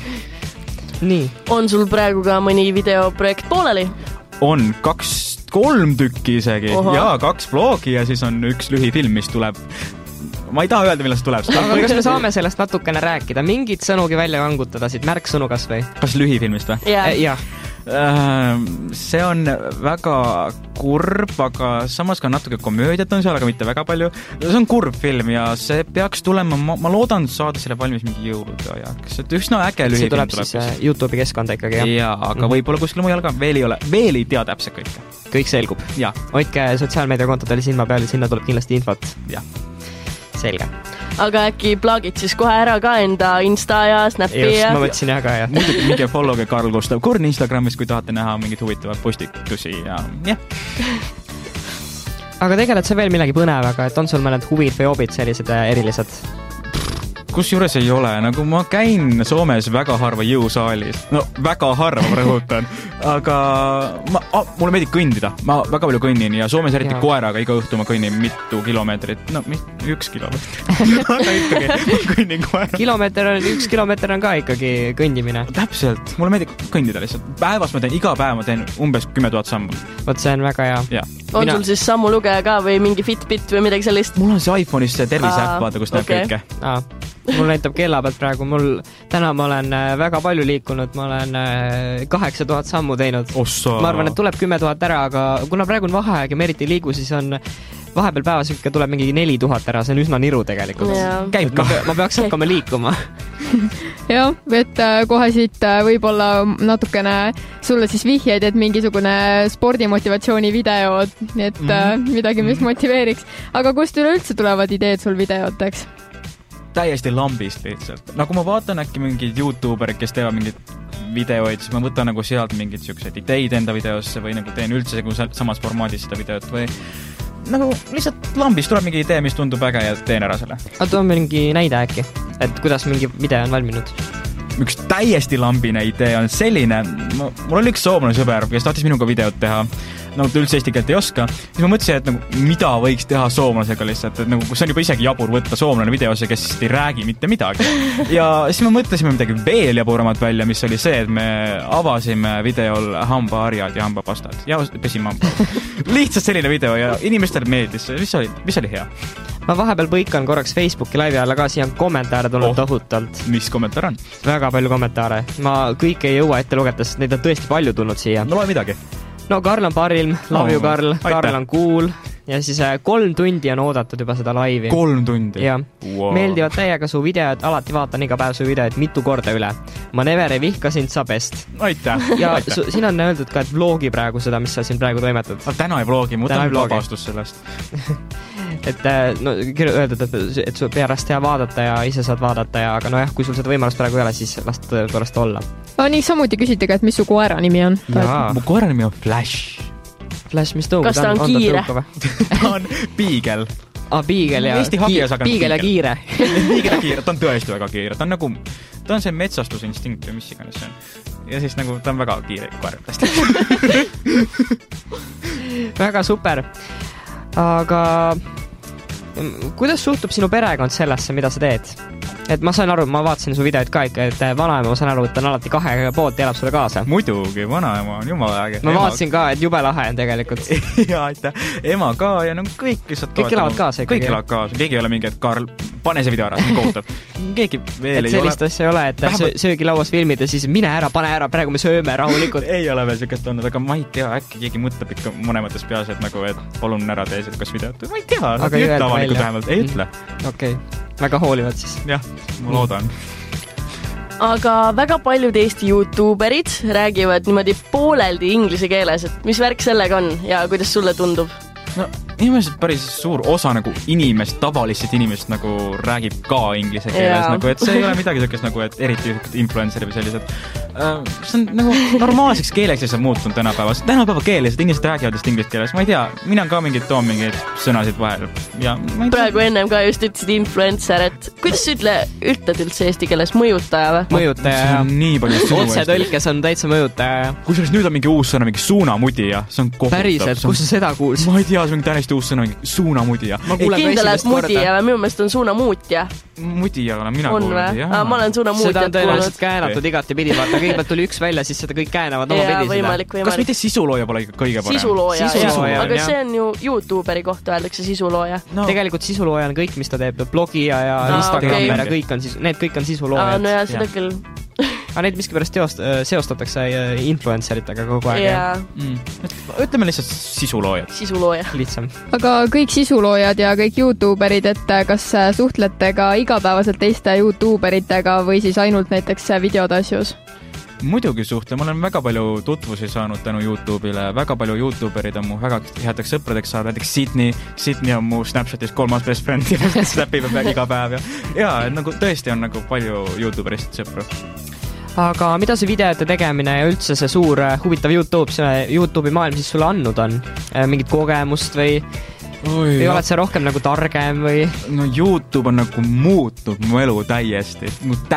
Nii.
On sul praegu ka mõni videoprojekt pooleli?
On 3 tükki isegi. Ja 2 vlogi ja siis on 1 lühifilm, mis tuleb. Ma ei taha öelda, millal see tuleb.
Aga kas me saame sellest natukene rääkida? Mingid sõnugi välja kangutada siit, märksõnu kas või?
Kas lühifilmist või?
Jah.
See on väga kurb, aga samas ka natuke komöödiat on seal, aga mitte väga palju. See on kurb film ja see peaks tulema, ma loodan saada selle valmis mingi jõulude ajaks. Üsna äge lühifilm
tuleb. See tuleb siis YouTube'i keskkonda ikkagi, jah?
Jaa, aga võib-olla kuskil mujal ka. Veel ei tea täpselt kõike.
Kõik selgub?
Jaa.
Hoidke sotsiaalmeediakontodel silma peal, sinna tuleb kindlasti infot.
Jah.
Selge.
Aga äkki plagid siis kohe ära ka enda Insta ja Snapi ja...
ma võtsin jah ka, jah.
Muidugi minge followge Karl Gustav Korn Instagramis, kui tahate näha mingid huvitavad postitusi ja jah.
Aga tegeled sa veel millegi põnevaga, et on sul mõned huvid või hobid sellised erilised?
Kusjuures ei ole, nagu ma käin Soomes väga harva jõusaalis. No väga harva, ma rõhutan. Aga mulle meeldib kõndida. Ma väga palju kõnnin ja Soomes eriti koeraga iga õhtu ma kõnnin mitu kilomeetrit. No, 1 kilomeetrit. Aga ikkagi, ma kõnnin koera.
1 kilomeeter on ka ikkagi kõndimine.
Täpselt. Mulle meeldib kõndida lihtsalt. Päevas iga päev ma teen umbes 10 000 sammu.
Vot see on väga hea.
On sul siis sammulugeja ka või mingi Fitbit või midagi sellist?
Mul on see iPhone'is see terviseäpp, vaata, kus näeb kõike.
mul näitab kella pealt praegu, täna ma olen väga palju liikunud, ma olen 8000 sammu teinud. Ma arvan, et tuleb 10 000 ära, aga kuna praegu on vaheaeg ja me eriti ei liigu, siis on vahepeal päevas ikka tuleb mingi 4000 ära, see on üsna niru tegelikult.
Käib ka.
Ma peaks hakkama liikuma.
Jah, et kohe siit võib-olla natukene sulle siis vihjeid, et mingisugune spordimotivatsiooni video, et midagi, mis motiveeriks. Aga kust üleüldse tulevad ideed sul videoteks?
Täiesti lambist lihtsalt. Nagu ma vaatan äkki mingid YouTuberid, kes teevad mingid videoid, siis ma võtan nagu sealt mingid siukseid ideid enda videosse või nagu teen üldse samas formaadis seda videot või nagu lihtsalt lambist tuleb mingi idee, mis tundub äge ja teen ära selle.
Aga too mingi näide äkki, et kuidas mingi video on valminud?
Üks täiesti lambine idee on selline, mul oli üks soomlane sõber, kes tahtis minuga videot teha, nagu ta üldse eesti keelt ei oska, siis ma mõtlesin, et nagu, mida võiks teha soomlasega lihtsalt, et nagu, see on juba isegi jabur võtta soomlane videosse, kes ei räägi mitte midagi. Ja siis me mõtlesime midagi veel jaburamat välja, mis oli see, et me avasime videol hambaharjad ja hambapastad ja pesime hamba. Lihtsalt selline video ja inimestele meeldis, mis oli hea.
Ma vahepeal põikan korraks Facebooki laivi alla ka, siia on kommentaare tulnud tohutult.
Mis kommentaar on?
Väga palju kommentaare. Ma kõike ei jõua ette lugeda, sest neid on tõesti palju tulnud siia.
No loe midagi.
No Karl on parim, love you Karl, Karl on cool ja siis 3 tundi on oodatud juba seda laivi.
3 tundi?
Ja. Wow. Meeldivad täiega su videod, alati vaatan iga päev su videod mitu korda üle. Ma never ei vihka sind, sa best.
Aitäh.
Ja siin on öeldud ka, et vlogi praegu seda, mis sa siin praegu toimetad.
Täna ei vlogi, ma võtan vabastus sellest.
Et no öeldud, et sul pärast hea vaadata ja ise saad vaadata ja aga nojah, kui sul seda võimalust praegu ei ole, siis last tõepoolest olla.
No nii samuti küsiti ka, et mis su koera nimi on?
Mu koera nimi on Flash.
Flash, mis tõuga?
Kas ta on kiire?
Ta on Beagle.
Beagle ja kiire.
Beagle ja kiire, ta on tõesti väga kiire. Ta on see metsastusinstinkt või mis iganes see on. Ja siis nagu ta on väga kiire koer.
Väga super. Aga kuidas suhtub sinu perekond sellesse, mida sa teed? Et ma sain aru, ma vaatasin su videoid ka ikka, et vanaema, ma saan aru, et on alati 2 poolt ja elab sulle kaasa.
Muidugi, vanaema on jumala äge.
Ma vaatasin ka, et jube lahe on tegelikult.
Ja aitäh. Ema ka ja no kõik lihtsalt
kõik elavad kaasa ikkagi.
Kõik elavad kaasa. Keegi ei ole mingi, et Karl, pane see video ära, see on kohutav. Keegi veel ei ole.
Sellist asja ei ole, et söögilauas filmid ja siis mine ära, pane ära, praegu me sööme rahulikult.
Ei ole veel sükest olnud, aga ma ei tea, äkki keegi mõtleb ikka mõnemates peas, et nagu, et palun ära tee kas videot. Ma ei tea, ei ütle avalikult vähemalt, ei ütle.
Okei, väga hoolivad siis.
Jah, ma loodan.
Aga väga paljud Eesti YouTuberid räägivad niimoodi pooleldi inglise keeles, et mis värk sellega on ja kuidas sulle tundub?
No, inimesed päris suur osa nagu tavalist inimest nagu räägib ka inglise keeles, nagu, et see ei ole midagi sellist nagu, et eriti influenceri või sellised. See on nagu normaalseks keeleks lihtsalt muutunud tänapäeva keeles, et inimesed räägivad just inglise keeles. Ma ei tea, mina ka toon mingeid sõnasid vahel. Ja
praegu ennem ka just ütlesid influencer, et kuidas sa ütled üldse eesti keeles mõjutaja või?
Mõjutaja,
nii palju
otsetõlkes on täitsa mõjutaja.
Kusjuures nüüd on mingi uus sõna, mingi suunamudija. See on kohutav.
Päriselt, kus sa seda kuulsid?
Ma ei tea, see on täiesti uus sõna, suunamudija.
Kindel, et mudija või minu meelest on suunamuutja.
Mudija olen mina kuulnud, jah.
Ma olen suunamuutjat
kuulnud. Seda on tõenäoliselt käänatud igati pidi, vaata. Kõigepealt tuli üks välja, siis seda kõik käänavad oma pidi
võimalik.
Kas mitte sisulooja pole ikka kõige parem?
Sisulooja, aga see on ju YouTuberi kohta öeldakse sisulooja.
Tegelikult sisulooja on kõik, mis ta teeb. Blogija ja Instagramer ja need kõik on sisuloojad.
No ja seda küll.
Aga neid miskipärast seostatakse influenceritega kogu aeg.
Ütleme lihtsalt sisuloojad.
Sisulooja.
Lihtsam.
Aga kõik sisuloojad ja kõik YouTuberid, et kas suhtlete ka igapäevaselt teiste YouTuberitega või siis ainult näiteks videode asjus?
Muidugi suhtle, ma olen väga palju tutvusi saanud tänu YouTube'ile, väga palju YouTuberid on mu väga headeks sõpradeks saanud, näiteks Sydney on mu Snapchatis 3. best friend, kes läpib iga päev ja nagu tõesti on nagu palju YouTuberist sõpru.
Aga mida see videote tegemine ja üldse see suur huvitav YouTube'i maailm siis sulle andnud on? Mingit kogemust või oled sa rohkem nagu targem või?
No YouTube on nagu muutnud mu elu täiesti.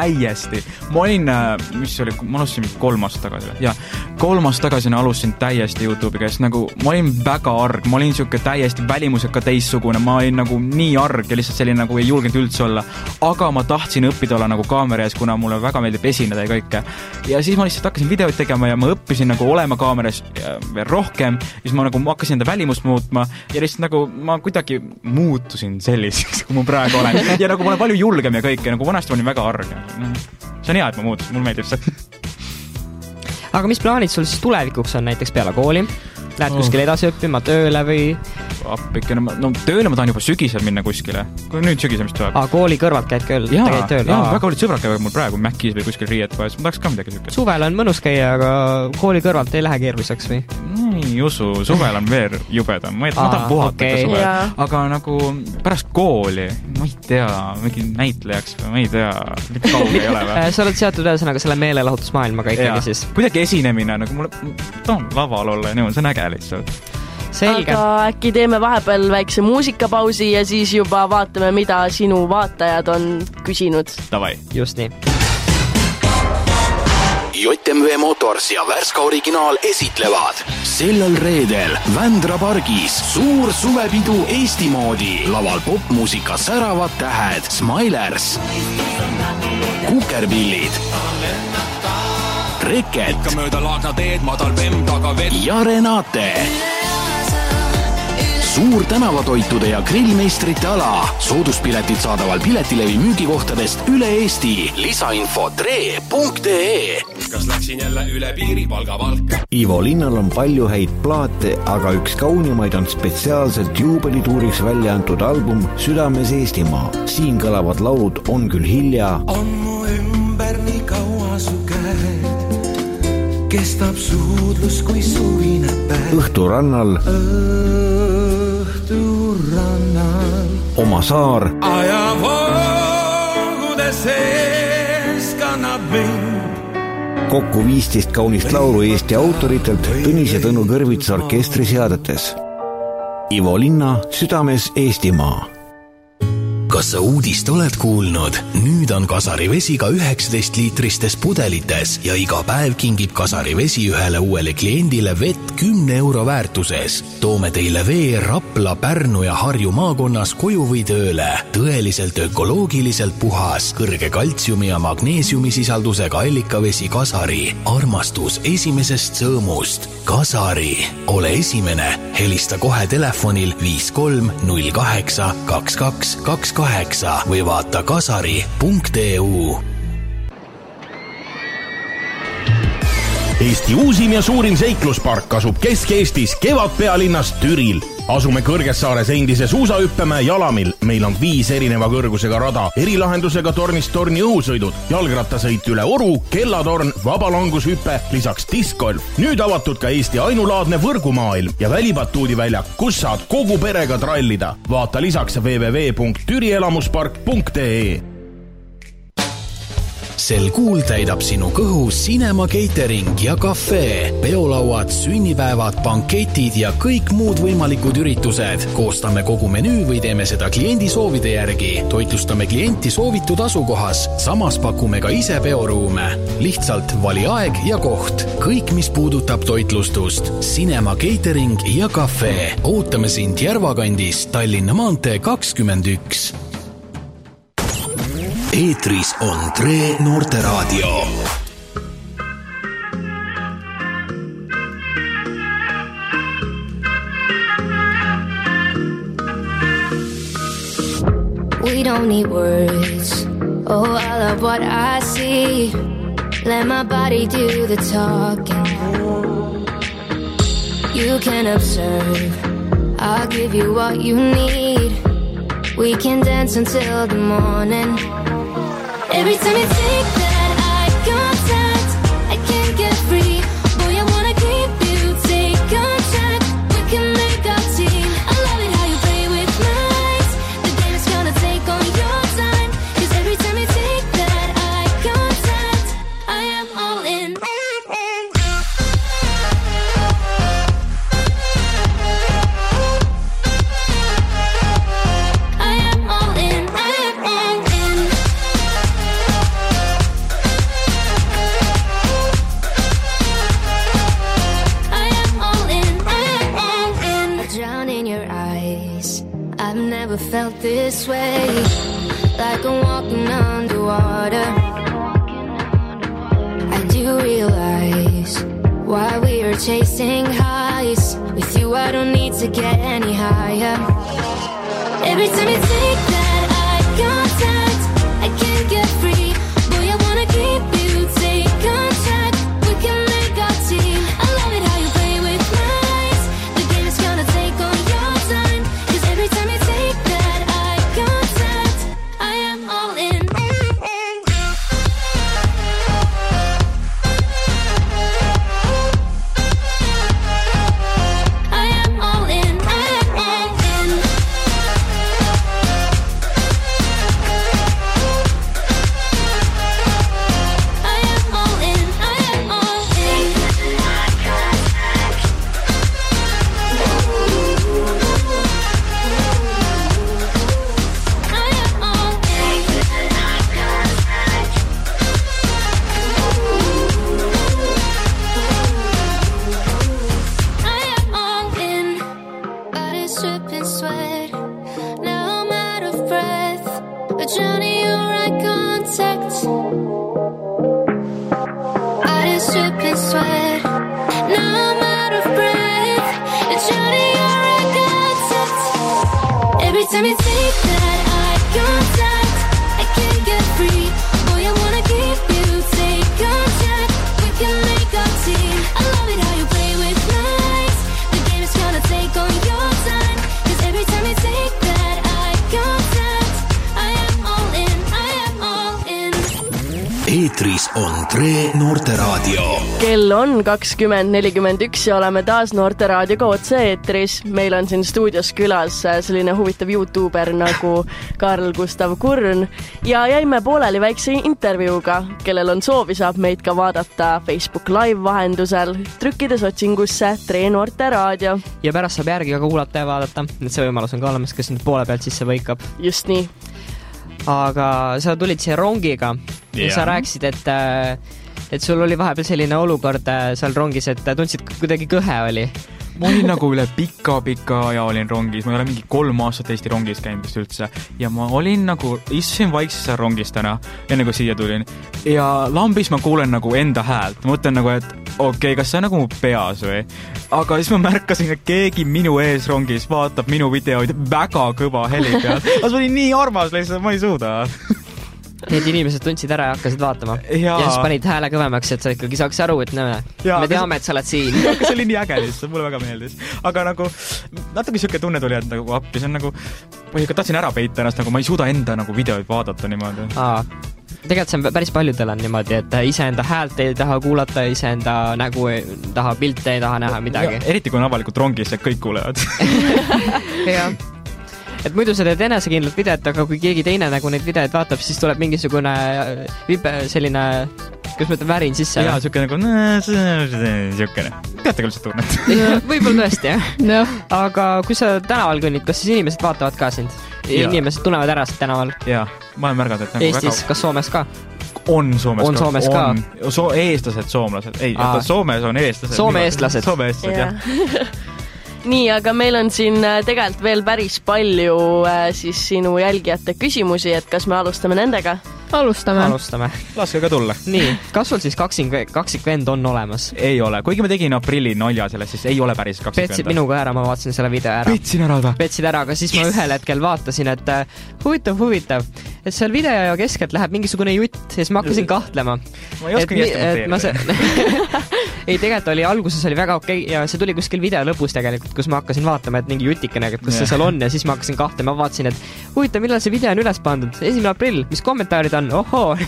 Ma olin, ma alustasin 3 aastat tagasi. Ja 3 aastat tagasi alustasin täiesti YouTube'iga, sest nagu ma olin väga arg, ma olin siuke täiesti välimusega teissugune, ma olin nagu nii arg ja lihtsalt selline nagu ei julgenud üldse olla. Aga ma tahtsin õppida olla nagu kaamera ees, kuna mulle väga meeldib esineda ja kõike. Ja siis ma lihtsalt hakkasin videoid tegema ja ma õppisin nagu olema kaameras veel rohkem, siis ma nagu hakkasin enda välimust muutma ja lihtsalt nagu ma kuidagi muutusin selliseks, kui ma praegu olen. Ja nagu ma olen palju julgem ja kõik, ja nagu vanasti ma olin väga arg. See on hea, et ma muutusin, mul meeldib see.
Aga mis plaanid sul siis tulevikuks on näiteks peale kooli? Lähed kuskil edasi õppima tööle või?
Appikene, no tööle ma tahan juba sügisel minna kuskile. Nüüd sügisel mis tuleb.
Kooli kõrvalt käid tööl?
Jaa, väga olid sõbrad käivad mul praegu Mäkkis või kuskil riiet poes. Ma tahaks ka midagi sükest.
Suvel on mõnus käia, aga kooli kõrvalt ei lähe keeruliseks või?
Ei usu, suvel on veel jubedam. Ma tahan puhata suvel. Aga nagu pärast kooli, ma ei tea, mingi näitlejaks või ma ei tea, mitte kauge ei ole või?
Sa oled seatud ühesõnaga selle meelelahutusmaailmaga ikkagi siis?
Kuidagi esinemine, nagu mulle tahan laval olla ja see on äge lihtsalt.
Selge. Aga äkki teeme vahepeal väikse muusikapausi ja siis juba vaatame, mida sinu vaatajad on küsinud.
Davai.
Just nii.
JMV Motors ja Värska Originaal esitlevad sellel reedel Vändra pargis suur suvepidu Eesti moodi. Laval popmuusika säravad tähed Smilers, Kukerpillid, Reket ja Renate. Suur tänavatoitude ja grillmeistrite ala. Sooduspiletid saadaval Piletilevi müügikohtadest üle Eesti. Lisainfo tre.ee.
Kas läksin jälle üle piiri palgavalka?
Ivo Linnal on palju häid plaate, aga üks kaunimaid on spetsiaalselt juubelituuriks välja antud album Südames Eestimaa. Siin kõlavad laulud On küll hilja.
On mu ümber nii kaua su käed. Kestab suudlus kui suvine päev.
Õhturannal. Oma saar.
Ajavoogude sees kannab mind.
Kokku 15 kaunist laulu Eesti autoritelt Tõnis ja Tõnu Kõrvits orkestri seadetes. Ivo Linna, Südames Eestimaa.
Kas sa uudist oled kuulnud? Nüüd on Kasari vesi ka 19-liitristes pudelites ja iga päev kingib Kasari vesi ühele uuele kliendile vett 10 euro väärtuses. Toome teile vee Rapla, Pärnu ja Harju maakonnas koju või tööle. Tõeliselt ökoloogiliselt puhas, kõrge kaltsiumi ja magneesiumi sisaldusega allikavesi Kasari. Armastus esimesest sõõmust. Kasari. Ole esimene. Helista kohe telefonil 53 08 22 28 või vaata kasari.eu.
Eesti uusim ja suurim seikluspark asub Kesk-Eestis Kevadpealinnas Türil. Asume Kõrgessaares endise suusahüppemäe Jalamil. Meil on 5 erineva kõrgusega rada, erilahendusega tornist torni õhusõidud, jalgrattasõit üle Oru, kellatorn, vabalangushype, lisaks discgolf. Nüüd avatud ka Eesti ainulaadne võrgumaailm ja välibatuudiväljak, kus saad kogu perega trallida. Vaata lisaks www.türielamuspark.ee.
Sel kuul täidab sinu kõhu Cinema Catering ja kafe, peolauad, sünnipäevad, banketid ja kõik muud võimalikud üritused. Koostame kogu menüü või teeme seda kliendi soovide järgi. Toitlustame klienti soovitud asukohas, samas pakume ka ise peoruume. Lihtsalt vali aeg ja koht. Kõik, mis puudutab toitlustust. Cinema Catering ja kafe. Ootame sind Järvakandis, Tallinna maantee 21. Eetris on Tre Noorteraadio.
We don't need words. Oh, I love what I see. Let my body do the talking. You can observe. I'll give you what you need. We can dance until the morning. Every time you take that eye contact, I can't get free. Boy, I wanna keep you, take contact. We can make our team. I love it how you play with minds. The game is gonna take on your time. Cause every time you take that eye contact, I am all in. I am all in. I am all in. Never felt this way, like I'm walking underwater. I do realize why we are chasing highs. With you you, I don't need to get any higher. Every time you take that eye contact, I can't get free. Boy, I wanna keep you, take contact. We can make our team. I love it how you play with my eyes. The game is gonna take all your time. Cause every time you take that eye contact, I am all in. Time you take that eye contact, I can't get free. Boy, I wanna keep you, take contact. We can make our team. I love it how you play with my eyes. The game is gonna take all your time. Cause every time you take that eye contact, I am all in, I am all in.
Eetris on Tre Noorteraadio.
Kell on 20:41 ja oleme taas Noorteraadioga otse-eetris. Meil on siin stuudios külas selline huvitav YouTuber nagu Karl Gustav Kurn ja jäime pooleli väikse intervjuuga. Kellel on soovi, saab meid ka vaadata Facebook Live vahendusel, trükkides otsingusse Tre Noorteraadio.
Ja pärast saab järgi ka kuulata ja vaadata, et see võimalus on ka olemas, kes nüüd poole pealt sisse võikab.
Just nii.
Aga sa tulid siia rongiga ja sa rääkisid, et sul oli vahepeal selline olukord seal rongis, et tundsid kuidagi kõhe oli.
Ma olin nagu üle pika ja olin rongis. Ma ei ole mingi 3 aastat Eesti rongis käinud üldse. Ja ma olin nagu, istusin vaikses rongis täna, enne kui siia tulin. Ja lambis ma kuulen nagu enda häält. Ma mõtlen nagu, et okei, kas see on nagu mu peas või? Aga siis ma märkasin, et keegi minu ees rongis vaatab minu videoid väga kõva heli peal. Aga see oli nii armas lihtsalt, ma ei suuda.
Need inimesed tundsid ära ja hakkasid vaatama. Ja siis panid hääle kõvemaks, et sa ikkagi saaks aru, et me teame, et sa oled siin.
See oli nii äge lihtsalt, mulle väga meeldis. Aga nagu natuke siuke tunne tuli, et nagu appi, see on nagu, ma ikka tahtsin ära peita ennast, nagu ma ei suuda enda nagu videoid vaadata niimoodi.
Tegelikult see on päris paljudel on niimoodi, et iseenda häält ei taha kuulata, iseenda nägu ei taha, pilte ei taha näha midagi.
Eriti kui on avalikult rongis, et kõik kuulevad.
Jah. Et muidu sa teed enesekindlat videot, aga kui keegi teine nagu neid videoid vaatab, siis tuleb mingisugune selline, kas ma ütlen, värin sisse.
Jaa, siuke nagu siukene. Teate küll see tunnet?
Võib-olla tõesti, jah. No. Aga kui sa tänaval kõnnid, kas siis inimesed vaatavad ka sind? Inimesed tunnevad ära siit tänaval?
Jaa, ma olen märganud, et nagu
Eestis, kas Soomes ka?
On Soomes ka. Eestlased, soomlased. Ei, Soomes on eestlased.
Soome eestlased,
jah.
Nii, aga meil on siin tegelikult veel päris palju siis sinu jälgijate küsimusi, et kas me alustame nendega?
Alustame.
Laske ka tulla.
Nii, kas sul siis kaksikvend on olemas?
Ei ole. Kuigi ma tegin aprilli nalja sellest, siis ei ole päris kaksikvenda.
Petsid minuga ära, ma vaatasin selle video ära. Petsid ära, aga siis ma ühel hetkel vaatasin, et huvitav, et seal video keskelt läheb mingisugune jutt ja siis ma hakkasin kahtlema.
Ma ei oska nii
jätta ei, tegelikult oli alguses oli väga okei ja see tuli kuskil video lõpus tegelikult, kus ma hakkasin vaatama, et mingi jutikene, et kus see seal on ja siis ma hakkasin kahtlema, ma vaatasin, et huvitav, millal see video on üles pandud? 1. aprill, mis kommentaarid on? Ohoo!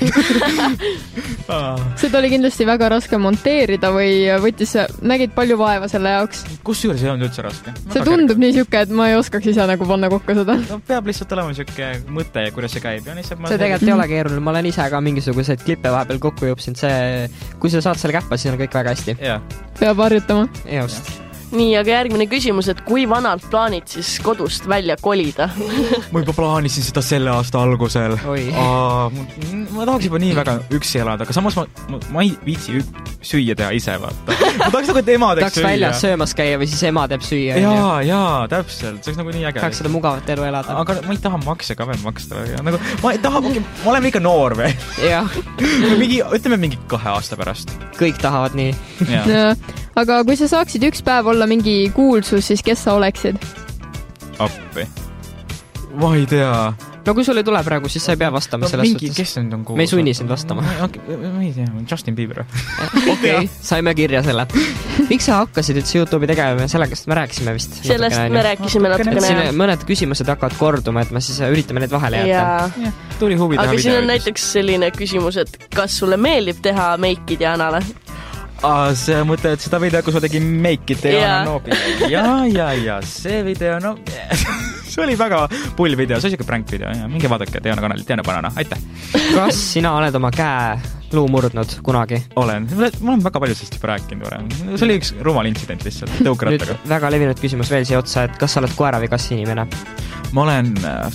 Seda oli kindlasti väga raske monteerida või nägid palju vaeva selle jaoks?
Kusjuures ei olnud üldse raske.
See tundub nii siuke, et ma ei oskaks ise nagu panna kokku seda.
No, peab lihtsalt olema siuke mõte, kuidas see käib. Ja
see tegelikult ei ole keeruline, ma olen ise ka mingisuguseid klippe vahepeal kokku jõupsinud. Kui sa saad selle käppa, siis on kõik väga hästi.
Peab harjutama.
Just.
Nii, aga järgmine küsimus, et kui vanalt plaanid siis kodust välja kolida?
Ma juba plaanisin seda selle aasta algusel. Ma tahaks juba nii väga üksi elada, aga samas ma ei viitsi süüa teha ise, vaata. Ma tahaks nagu, et ema teeks
süüa. Tahaks väljas söömas käia või siis ema teeb süüa.
Jaa, täpselt. See oleks nagu nii äge.
Tahaks seda mugavat elu elada.
Aga ma ei taha makse ka veel maksta. Nagu, ma ei taha, ma olen ikka noor või?
Jah.
Ütleme mingi 2 aasta pärast.
Kõik tahavad nii.
aga kui sa saaksid üks päev olla mingi kuulsus, siis kes sa oleksid?
Appi. Ma ei tea.
No kui sul ei tule praegu, siis sa ei pea vastama selles suhtes.
Kes nüüd on kuulsus?
Me ei sunni sind vastama.
Ma ei tea, Justin Bieber.
Okei, saime kirja selle. Miks sa hakkasid üldse YouTube'i tegema? Sellest me rääkisime vist.
Sellest me rääkisime natukene.
Siin mõned küsimused hakkavad korduma, et me siis üritame need vahele jätta.
Tuli huvi teha
aga
video.
Siin on näiteks selline küsimus, et kas sulle meeldib teha meikid Jaanale?
See mõte, et seda video, kus ma tegin meikid Jaana Noobiga. Ja, see video, no... See oli väga pull video, see oli siuke prank video ja minge vaadake Teana kanalit, Teana Banana, aitäh!
Kas sina oled oma käe luu murdnud kunagi?
Olen, ma olen väga palju sellest juba rääkinud varem. See oli üks rumal intsident lihtsalt, tõukrattaga.
Nüüd väga levinud küsimus veel siia otsa, et kas sa oled koera või kassi inimene?
Ma olen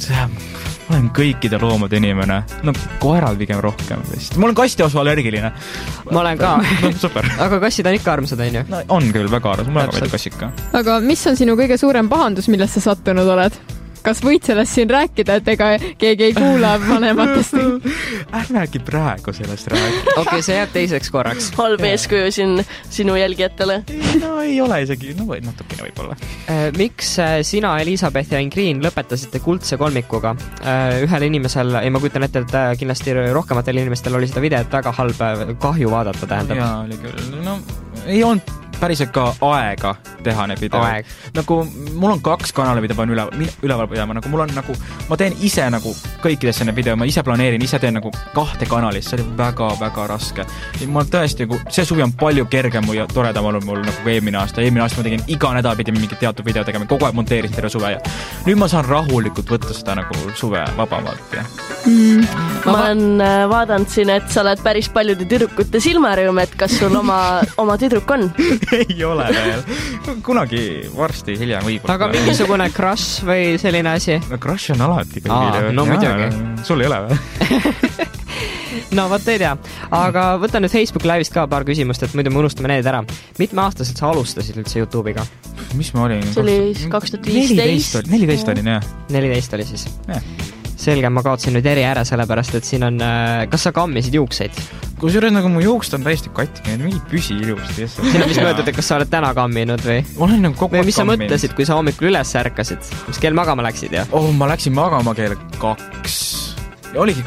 kõikide loomade inimene. No koerad pigem rohkem vist. Ma olen kastiosu allergiline.
Ma olen ka.
No, super.
Aga kassid on ikka armsad, on ju?
No, on küll väga armas, ma väga meeldib kassid ka.
Aga mis on sinu kõige suurem pahandus, millest sa sattunud oled? Kas võid sellest siin rääkida, et ega keegi ei kuula vanematest?
Ärme äkki praegu sellest rääkida.
Okei, see jääb teiseks korraks.
Halb eeskuju siin sinu jälgijatele.
No ei ole isegi, no natukene võib-olla.
Miks sina, Elisabeth ja Ingrid lõpetasite kuldse kolmikuga? Ühel inimesel, ma kujutan ette, et kindlasti rohkematel inimestel oli seda videot väga halb kahju vaadata, tähendab.
Jaa, oli küll. No ei olnud päriselt ka aega teha need videod. Nagu mul on 2 kanale, mida pean üleval pidama. Nagu mul on nagu, ma teen ise nagu kõikidesse need video, ma ise planeerin, ise teen nagu 2 kanalist, see oli väga-väga raske. Ma tõesti, see suvi on palju kergem ja toredam olnud mul nagu eelmine aasta. Eelmine aasta ma tegin iga nädal pidi mingi teatud video tegema, kogu aeg monteerisin terve suve ja nüüd ma saan rahulikult võtta seda nagu suve vabamalt. Ja.
Ma olen vaadanud siin, et sa oled päris paljude tüdrukute silmarõõm, et kas sul oma tüdruk on?
Ei ole veel. Kunagi varsti hiljem õigus.
Aga mingisugune crush või selline asi?
No crush on alati kõigile.
No muidugi.
Sul ei ole või?
No vot ei tea. Aga võta nüüd Facebook Live'ist ka paar küsimust, et muidu me unustame need ära. Mitme aastaselt sa alustasid üldse YouTube'iga?
Mis ma olin?
See oli 2015.
14 olin, jah.
14 oli siis?
Jah.
Selge, ma kaotsin nüüd eri ära sellepärast, et siin on... Kas sa kammisid juukseid?
Kui suures nagu mu juukst on täiesti katki, mingi püsijuust.
Siin on vist mõeldud, et kas sa oled täna kamminud või?
Olen nagu kogu aeg
mis sa mõtlesid, kui sa hommikul üles ärkasid? Mis kell magama läksid, jah?
Ma läksin magama kell 2. Oligi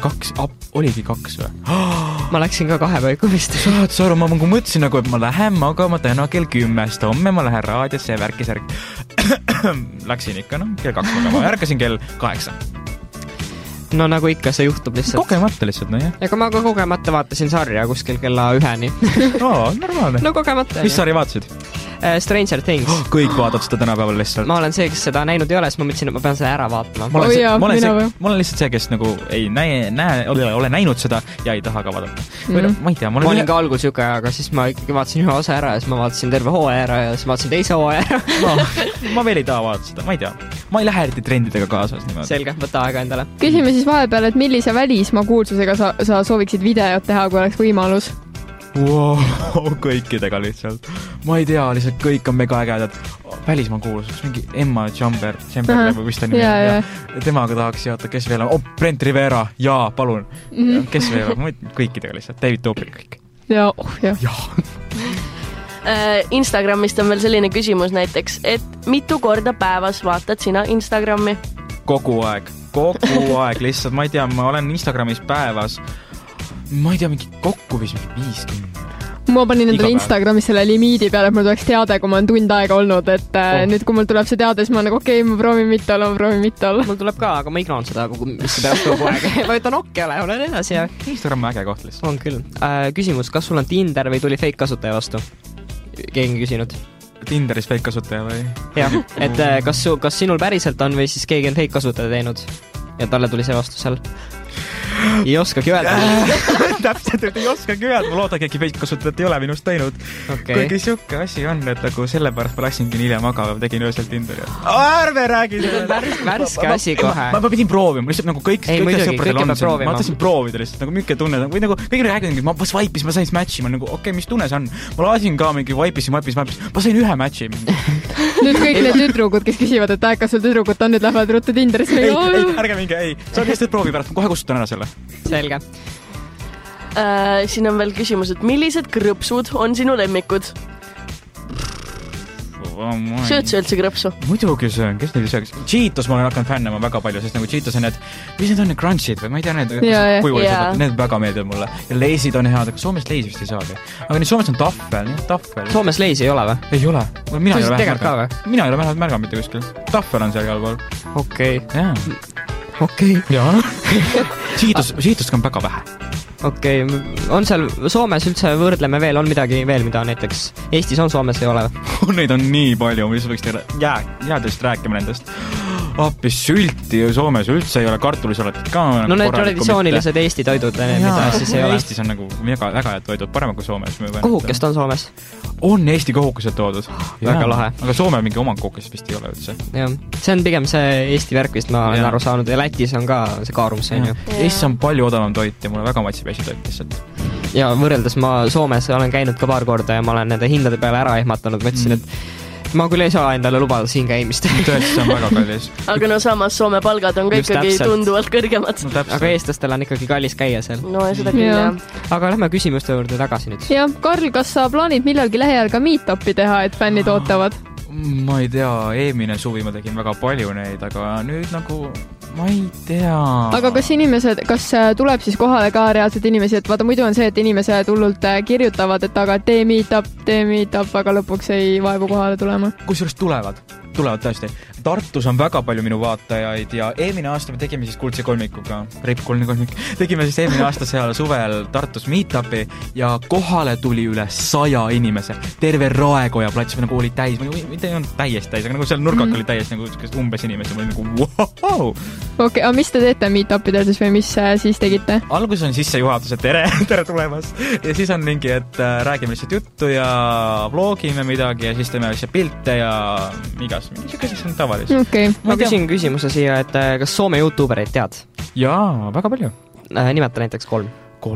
2 või?
Ma läksin ka 2 paiku vist.
Saad sa aru, ma mõtlesin nagu, et ma lähen magama täna kell 10. Homme ma lähen raadiosse ja värkisärk. Läksin ikka, kell 2 magama. Ärkasin kell 8.
No nagu ikka, see juhtub lihtsalt.
Kogemata lihtsalt, no jah.
Ega ma ka kogemata vaatasin sarja kuskil kella 1-ni.
Normaalne.
No kogemata.
Mis sarja vaatasid?
Stranger Things.
Kõik vaatad seda tänapäeval lihtsalt.
Ma olen see, kes seda näinud ei ole, siis ma mõtlesin, et ma pean seda ära vaatama.
Ma olen lihtsalt see, kes nagu ei ole näinud seda ja ei taha ka vaadata. Ma ei tea.
Ma olin ka algul siuke, aga siis ma ikkagi vaatasin ühe osa ära ja siis ma vaatasin terve hooaja ära ja siis ma vaatasin teise hooaja ära.
Ma veel ei taha vaadata seda, ma ei tea. Ma ei lähe eriti trendidega kaasas.
Selge, võta aega endale.
Küsime siis vahepeal, et millise välismaa kuulsusega sa sooviksid videot teha, kui oleks võimalus?
Wow, kõikidega lihtsalt. Ma ei tea, lihtsalt kõik on mega ägedad. Välismaa kuulsus, mingi Emma Chamberlain või kus ta nimi on. Ja temaga tahaks jaata, kes veel on. Brent Rivera, jaa, palun. Kes veel on? Kõikidega lihtsalt. David Dobrik kõik.
Jaa.
Instagramist on veel selline küsimus näiteks, et mitu korda päevas vaatad sina Instagrami?
Kogu aeg lihtsalt. Ma ei tea, ma olen Instagramis päevas ma ei tea, mingi kokku vist 5 tundi.
Ma panin endale Instagramis selle limiidi peale, et mul tuleks teade, kui ma olen tund aega olnud, et nüüd, kui mul tuleb see teade, siis ma nagu okei, ma proovin mitte olla.
Mul tuleb ka, aga ma ignoran seda, mis see peab kogu aeg. Ma ütlen okei, olen edasi ja...
Instagram on äge koht lihtsalt.
On küll. Küsimus, kas sul on Tinder või tuli fake kasutaja vastu? Keegi küsinud.
Tinderis fake kasutaja või?
Jah, et kas sinul päriselt on või siis keegi on fake kasutaja teinud ja talle tuli see vastu seal? Ei oskagi öelda.
Täpselt, et ei oskagi öelda. Ma loodan, keegi fake kasutajat ei ole minust teinud. Kuigi siuke asi on, et nagu sellepärast ma läksingi hiljem magama, tegin öösel Tinderi. Ärme räägi!
Värske asi kohe.
Ma pidin proovima, lihtsalt nagu kõik sõpradel on. Ma tahtsin proovida lihtsalt, nagu mingi tunne. Või nagu kõik räägid, ma swipe'is, ma sain matchi. Ma nagu, okei, mis tunne see on? Ma lasin ka mingi wipe'is. Ma sain ühe matchi.
Nüüd kõik need tüdrukud, kes küsivad, et kas sul tüdrukud on, nüüd lähevad ruttu Tinderis.
Ärge minge, ei. See on lihtsalt proovi pärast. Ma kohe kustutan ära selle.
Selge.
Siin on veel küsimus, et millised krõpsud on sinu lemmikud? Sööd sa üldse krõpsu?
Muidugi söön, kes neid ei sööks? Cheetos ma olen hakanud fännama väga palju, sest nagu Cheetos on need, mis need on, need crunchid või ma ei tea, need kujulised, need väga meeldivad mulle. Ja leisid on head, aga Soomes leisi vist ei saagi. Aga nüüd Soomes on taffel.
Soomes leisi ei ole või?
Ei ole. Mina ei ole vähemalt märganud mitte kuskil. Taffel on seal igal pool.
Okei.
Okei. Jaa. Cheetos on väga vähe.
Okei, on seal Soomes üldse võrdleme veel, on midagi veel, mida näiteks Eestis on, Soomes ei ole?
Neid on nii palju, mis võiks teile jäädest rääkima nendest. Appis sülti ja Soomes üldse ei ole, kartulisalatit ka.
No need traditsioonilised Eesti toidud, mida siis ei ole.
Eestis on nagu väga head toidud, parema kui Soomes.
Kohukest on Soomes?
On Eesti kohukesed toodud.
Väga lahe.
Aga Soome mingi oma kohukest vist ei ole üldse.
Jah, see on pigem see Eesti värk vist, ma olen aru saanud ja Lätis on ka see Kaarum see on ju.
Eestis on palju odavam toit ja mulle väga maitsib Eesti toit lihtsalt.
Ja võrreldes ma Soomes olen käinud ka paar korda ja ma olen nende hindade peale ära ehmatanud, mõtlesin, et ma küll ei saa endale lubada siin käimist.
Tõesti, see on väga kallis.
Aga no samas Soome palgad on ka ikkagi tunduvalt kõrgemad.
No, aga eestlastel on ikkagi kallis käia seal.
No seda küll, jah.
Aga lähme küsimuste juurde tagasi nüüd.
Ja, Karl, kas sa plaanid millalgi lähiajal ka meetupi teha, et fännid ootavad?
Ma ei tea, eelmine suvi ma tegin väga palju neid, aga nüüd nagu ma ei tea.
Aga kas tuleb siis kohale ka reaalselt inimesi, et vaata muidu on see, et inimesed hullult kirjutavad, et aga tee meetup, aga lõpuks ei vaevu kohale tulema.
Kusjuures tulevad tõesti. Tartus on väga palju minu vaatajaid ja eelmine aasta me tegime siis Kuldse kolmikuga, Reipkuldne kolmik, tegime siis eelmine aasta seal suvel Tartus meetupi ja kohale tuli üle 100 inimese. Terve Raekoja plats nagu oli täis, mitte ei olnud täiesti täis, aga nagu seal nurgak oli täis nagu umbes inimesi, ma olin nagu wow!
Okei, aga mis te teete meetupidel siis või mis siis tegite?
Alguses on sissejuhatus, et tere tulemast ja siis on mingi, et räägime lihtsalt juttu ja vlogime midagi ja siis teeme lihtsalt pilte ja igas mingi siukeseks on tavalis.
Okay.
Ma küsin küsimuse siia, et kas Soome YouTubereid tead?
Jaa, väga palju.
Nimeta näiteks 3.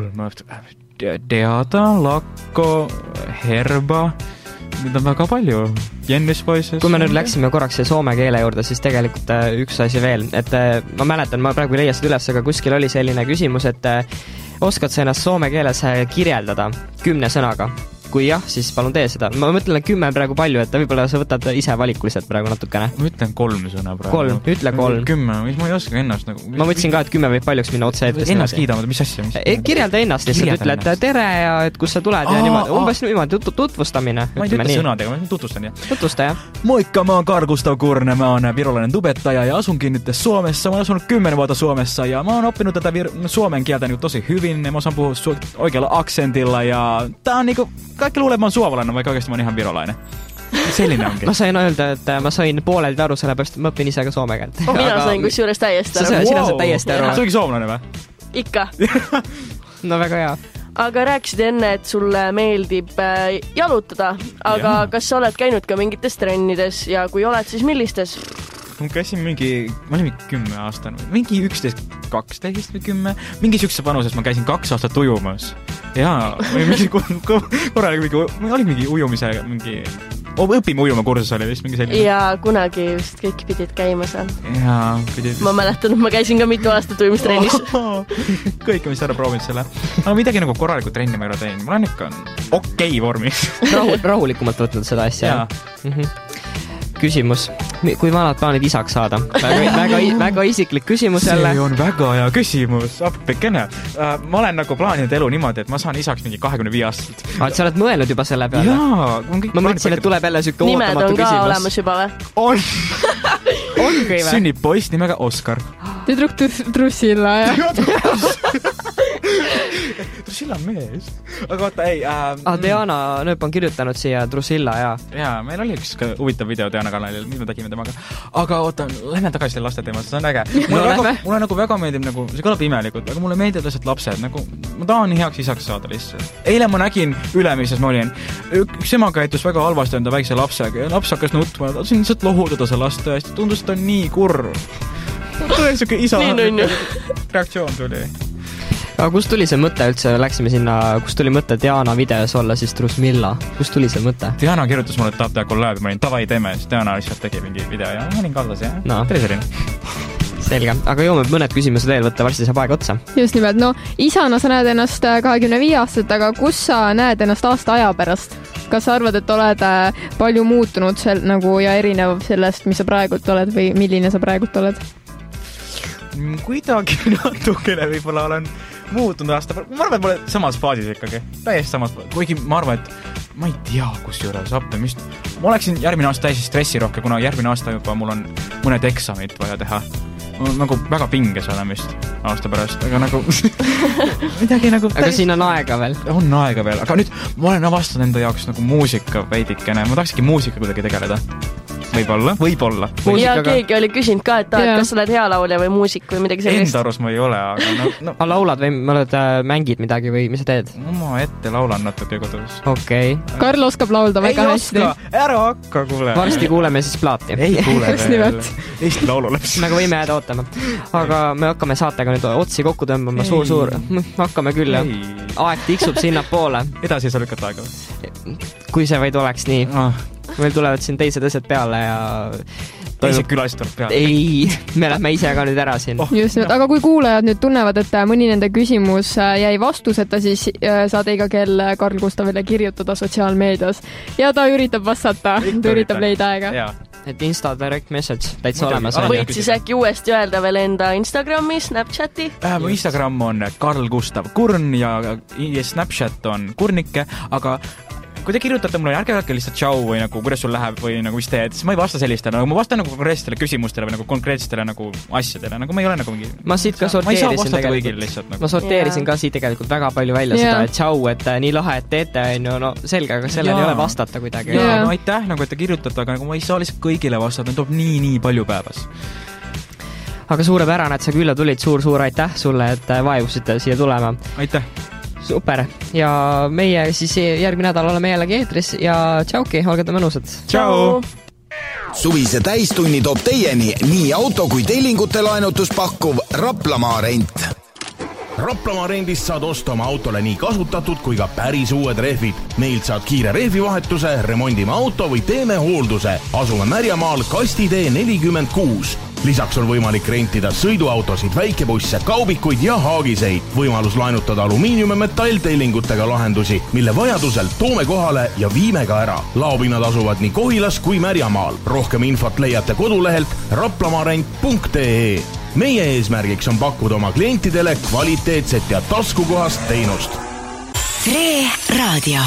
Teada, Lakko, Herba, nüüd on väga palju. Jennis poises.
Kui me nüüd läksime korraks soome keele juurde, siis tegelikult üks asi veel, et ma mäletan, ma praegu ei leia seda üles, aga kuskil oli selline küsimus, et oskad sa ennast soome keeles kirjeldada 10 sõnaga? Kui jah, siis palun tee seda. Ma mõtlen, et 10 praegu palju, et võib-olla sa võtad ise valikuliselt praegu natukene.
Ma ütlen 3 sõna praegu.
3, ütle 3.
10, ma ei oska ennast nagu...
Ma mõtlesin ka, et 10 võib paljuks minna otse ette.
Ennast kiidama, mis asja?
Kirjelda ennast lihtsalt, ütle, et tere ja et kus sa tuled ja niimoodi. Umbes niimoodi tutvustamine.
Ma ei ütle sõnadega, ma tutvustan jah.
Tutvusta jah.
Moikka, ma olen Karl Gustav Kurne, ma olen virolainen tubetaja ja asunkin nyt Suomessa. Ma olen asunut 10 vuotta Suomessa ja mä oon oppinut tätä suomen kieltä nyt tosi hyvin. Mä osaan puhua oikealla aksentilla ja tää on niinku, kaikki luulee, mä oon suomalainen, vaikka oikeasti mä oon ihan virolainen. Selline ongi.
Ma sain öelda, et ma sain pooleldi aru, sellepärast ma õpin ise ka soome keelt.
Mina sain kusjuures täiesti aru.
Sina said täiesti aru.
Sa oligi soomlane või?
Ikka.
No väga hea.
Aga rääkisid enne, et sulle meeldib jalutada, aga kas sa oled käinud ka mingites trennides ja kui oled, siis millistes?
Ma käisin ma olin 10 aastane, mingi 11, 12 või 10, mingi siukse vanuses ma käisin 2 aastat ujumas. Jaa, korralik oli mingi ujumise, õpime ujuma kursus oli vist mingi selline.
Ja kunagi vist kõik pidid käima seal.
Jaa, pidid vist.
Ma mäletan, ma käisin ka mitu aastat ujumistrennis.
Kõik on vist ära proovinud selle. Aga midagi nagu korralikku trenni ma ei ole teinud. Ma olen ikka okei vormis.
Rahulikumalt võtnud seda asja. Küsimus. Kui vanad plaanid isaks saada? Väga isiklik küsimus jälle.
See on väga hea küsimus. Appikene. Ma olen nagu plaaninud elu niimoodi, et ma saan isaks mingi 25 aastaselt.
Sa oled mõelnud juba selle peale?
Jaa.
Ma mõtlesin, et tuleb jälle sükke ootamatu küsimus.
Nimed on ka olemas juba või?
On.
On kõi või?
Sünnib poiss nimega Oskar.
Tüdruk Trussilla, jah.
Trussilla on mees. Aga vaata, ei...
Diana Nööp on kirjutanud siia Trussilla, jaa.
Jaa, meil oli üks huvitav video Diana kanalil, mis me tegime temaga. Aga oota, lähme tagasi selle laste teemast, see on äge. Mulle nagu väga meeldib, nagu, see kõlab imelikult, aga mulle meeldib lihtsalt lapsed, nagu ma tahan heaks isaks saada lihtsalt. Eile ma nägin Ülemises, ma olin, üks ema käitus väga halvasti enda väikse lapsega ja laps hakkas nutma, tahtsin lihtsalt lohutada see laste eest, tundus, et ta on nii kurv. Tõe siuke isa reaktsioon tuli.
Aga kust tuli see mõte üldse, läksime sinna, kust tuli mõte Diana videos olla siis Trusmilla? Kust tuli see mõte?
Diana kirjutas mulle, et tahab teha kollaabi, ma olin tavai teeme, siis Diana lihtsalt tegi mingi video ja ma olin kaldas ja tuli selline.
Selge, aga jõuame mõned küsimused veel võtta, varsti saab aeg otsa.
Just nimelt, no isana sa näed ennast 25 aastat, aga kus sa näed ennast aasta aja pärast? kas sa arvad, et oled palju muutunud nagu ja erinev sellest, mis sa praegult oled või milline sa praegult oled?
Kuidagi natukene võib-olla olen muutunud aasta. Ma arvan, et ma olen samas faasis ikkagi. Täiesti samas faasis. Kuigi ma arvan, et ma ei tea, kus juures optimist. Ma oleksin järgmine aasta täiesti stressirohke, kuna järgmine aasta juba mul on mõned eksamid vaja teha. Nagu väga pinges olen vist aasta pärast, aga nagu midagi nagu
aga siin on aega veel.
On aega veel, aga nüüd ma olen avastanud enda jaoks nagu muusika veidikene. Ma tahakski muusika kuidagi tegeleda. Võib-olla.
Ja keegi oli küsinud ka, et kas sa oled hea laulja või muusik või midagi sellist.
Enda arus ma ei ole, aga no.
A laulad või oled mängid midagi või mis sa teed?
Ma ette laulan natuke kodus.
Okei.
Karl oskab laulda väga hästi.
Ei oska, ära hakka, kuule.
Varsti kuuleme siis plaati.
Ei kuule veel. Eesti laulu läks.
Nagu võime jääda ootama. Aga me hakkame saatega nüüd otsi kokku tõmbama suur. Hakkame küll. Aeg tiksub sinna poole.
Edasi ei saa lükata aega.
Kui see vaid oleks nii. Meil tulevad siin teised asjad peale ja
teised külased tuleb peale.
Ei, me lähme ise ka nüüd ära siin.
Just nüüd, aga kui kuulajad nüüd tunnevad, et mõni nende küsimus jäi vastuseta, siis saad iga kell Karl Gustavile kirjutada sotsiaalmeedias ja ta üritab vastata, ta üritab leida aega.
Et Insta direct message täitsa olemas.
Võid siis äkki uuesti öelda veel enda Instagrami, Snapchati?
Mu Instagram on Karl Gustav Kurn ja Snapchat on Kurnike, aga kui te kirjutate mulle, ärge lihtsalt tšau või nagu, kuidas sul läheb või nagu mis teed, siis ma ei vasta sellistele, nagu ma vastan nagu konkreetsetele küsimustele või nagu konkreetsetele nagu asjadele, nagu ma ei ole nagu mingi...
Ma siit ka sorteerisin tegelikult. Ma sorteerisin ka siit tegelikult väga palju välja seda, et tšau, et nii lahe, et teete, no selge, aga sellel ei ole vastata kuidagi.
No aitäh, nagu et te kirjutate, aga nagu ma ei saa lihtsalt kõigile vastata, tuleb nii palju päevas.
Aga suurepärane, et sa külla tulid, suur aitäh sulle, et vaevusite siia tulema.
Aitäh!
Super. Ja meie siis järgmine nädal oleme jällegi eetris ja tšauki, olge te mõnusad.
Tšau!
Suvise täistunni toob teieni nii auto kui tellingute laenutus pakkuv Raplamaa rent.
Raplamaa rendist saad osta oma autole nii kasutatud kui ka päris uued rehvid. Meilt saad kiire rehvivahetuse, remondime auto või teeme hoolduse. Asume Märjamaal Kastitee 46. Lisaks on võimalik rentida sõiduautosid, väikebusse, kaubikuid ja haagiseid. Võimalus laenutada alumiinium- ja metalltellingutega lahendusi, mille vajadusel toome kohale ja viime ka ära. Laopinnad asuvad nii Kohilas kui Märjamaal. Rohkem infot leiate kodulehelt raplamaarent.ee. Meie eesmärgiks on pakkuda oma klientidele kvaliteetset ja taskukohast teenust.
Tre Radio.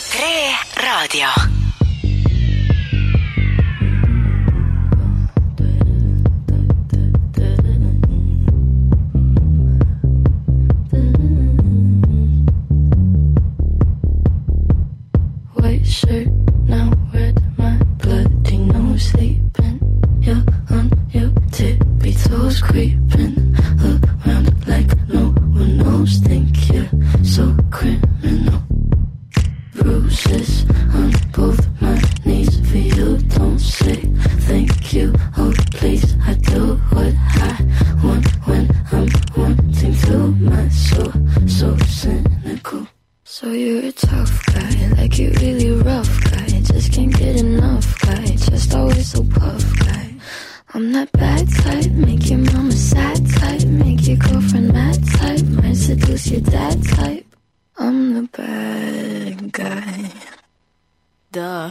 White shirt, now red, my bloody nose sleeping. You're on your tippy toes, creeping around like no one knows. Think you're so criminal. Bruises on both my knees for you. Don't say thank you. Oh please, I do what I want when I'm wanting to. My soul, so cynical. So you're a tough guy, like you really rough guy. Just can't get enough guy, just always so puff guy. I'm that bad type, make your mama sad type, make your girlfriend mad type, might seduce your dad type. I'm the bad guy.
Duh.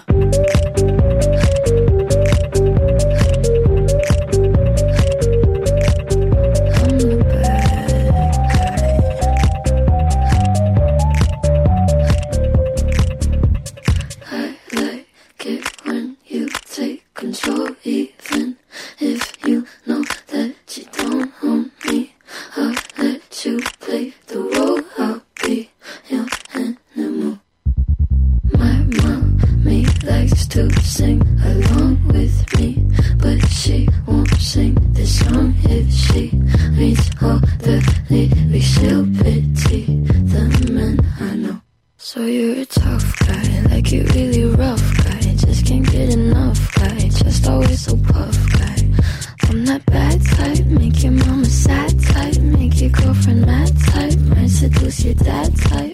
Control, even if you know that you don't own me. I'll let you play the role. I'll be your animal. My mommy likes to sing along with me, but she won't sing this song if she reads all the lyrics. She'll pity the men I know. So you're a tough guy, like you really rough guy. Just can't get enough guy, just always so puff guy. I'm that bad type, make your mama sad type, make your girlfriend mad type, might seduce your dad type.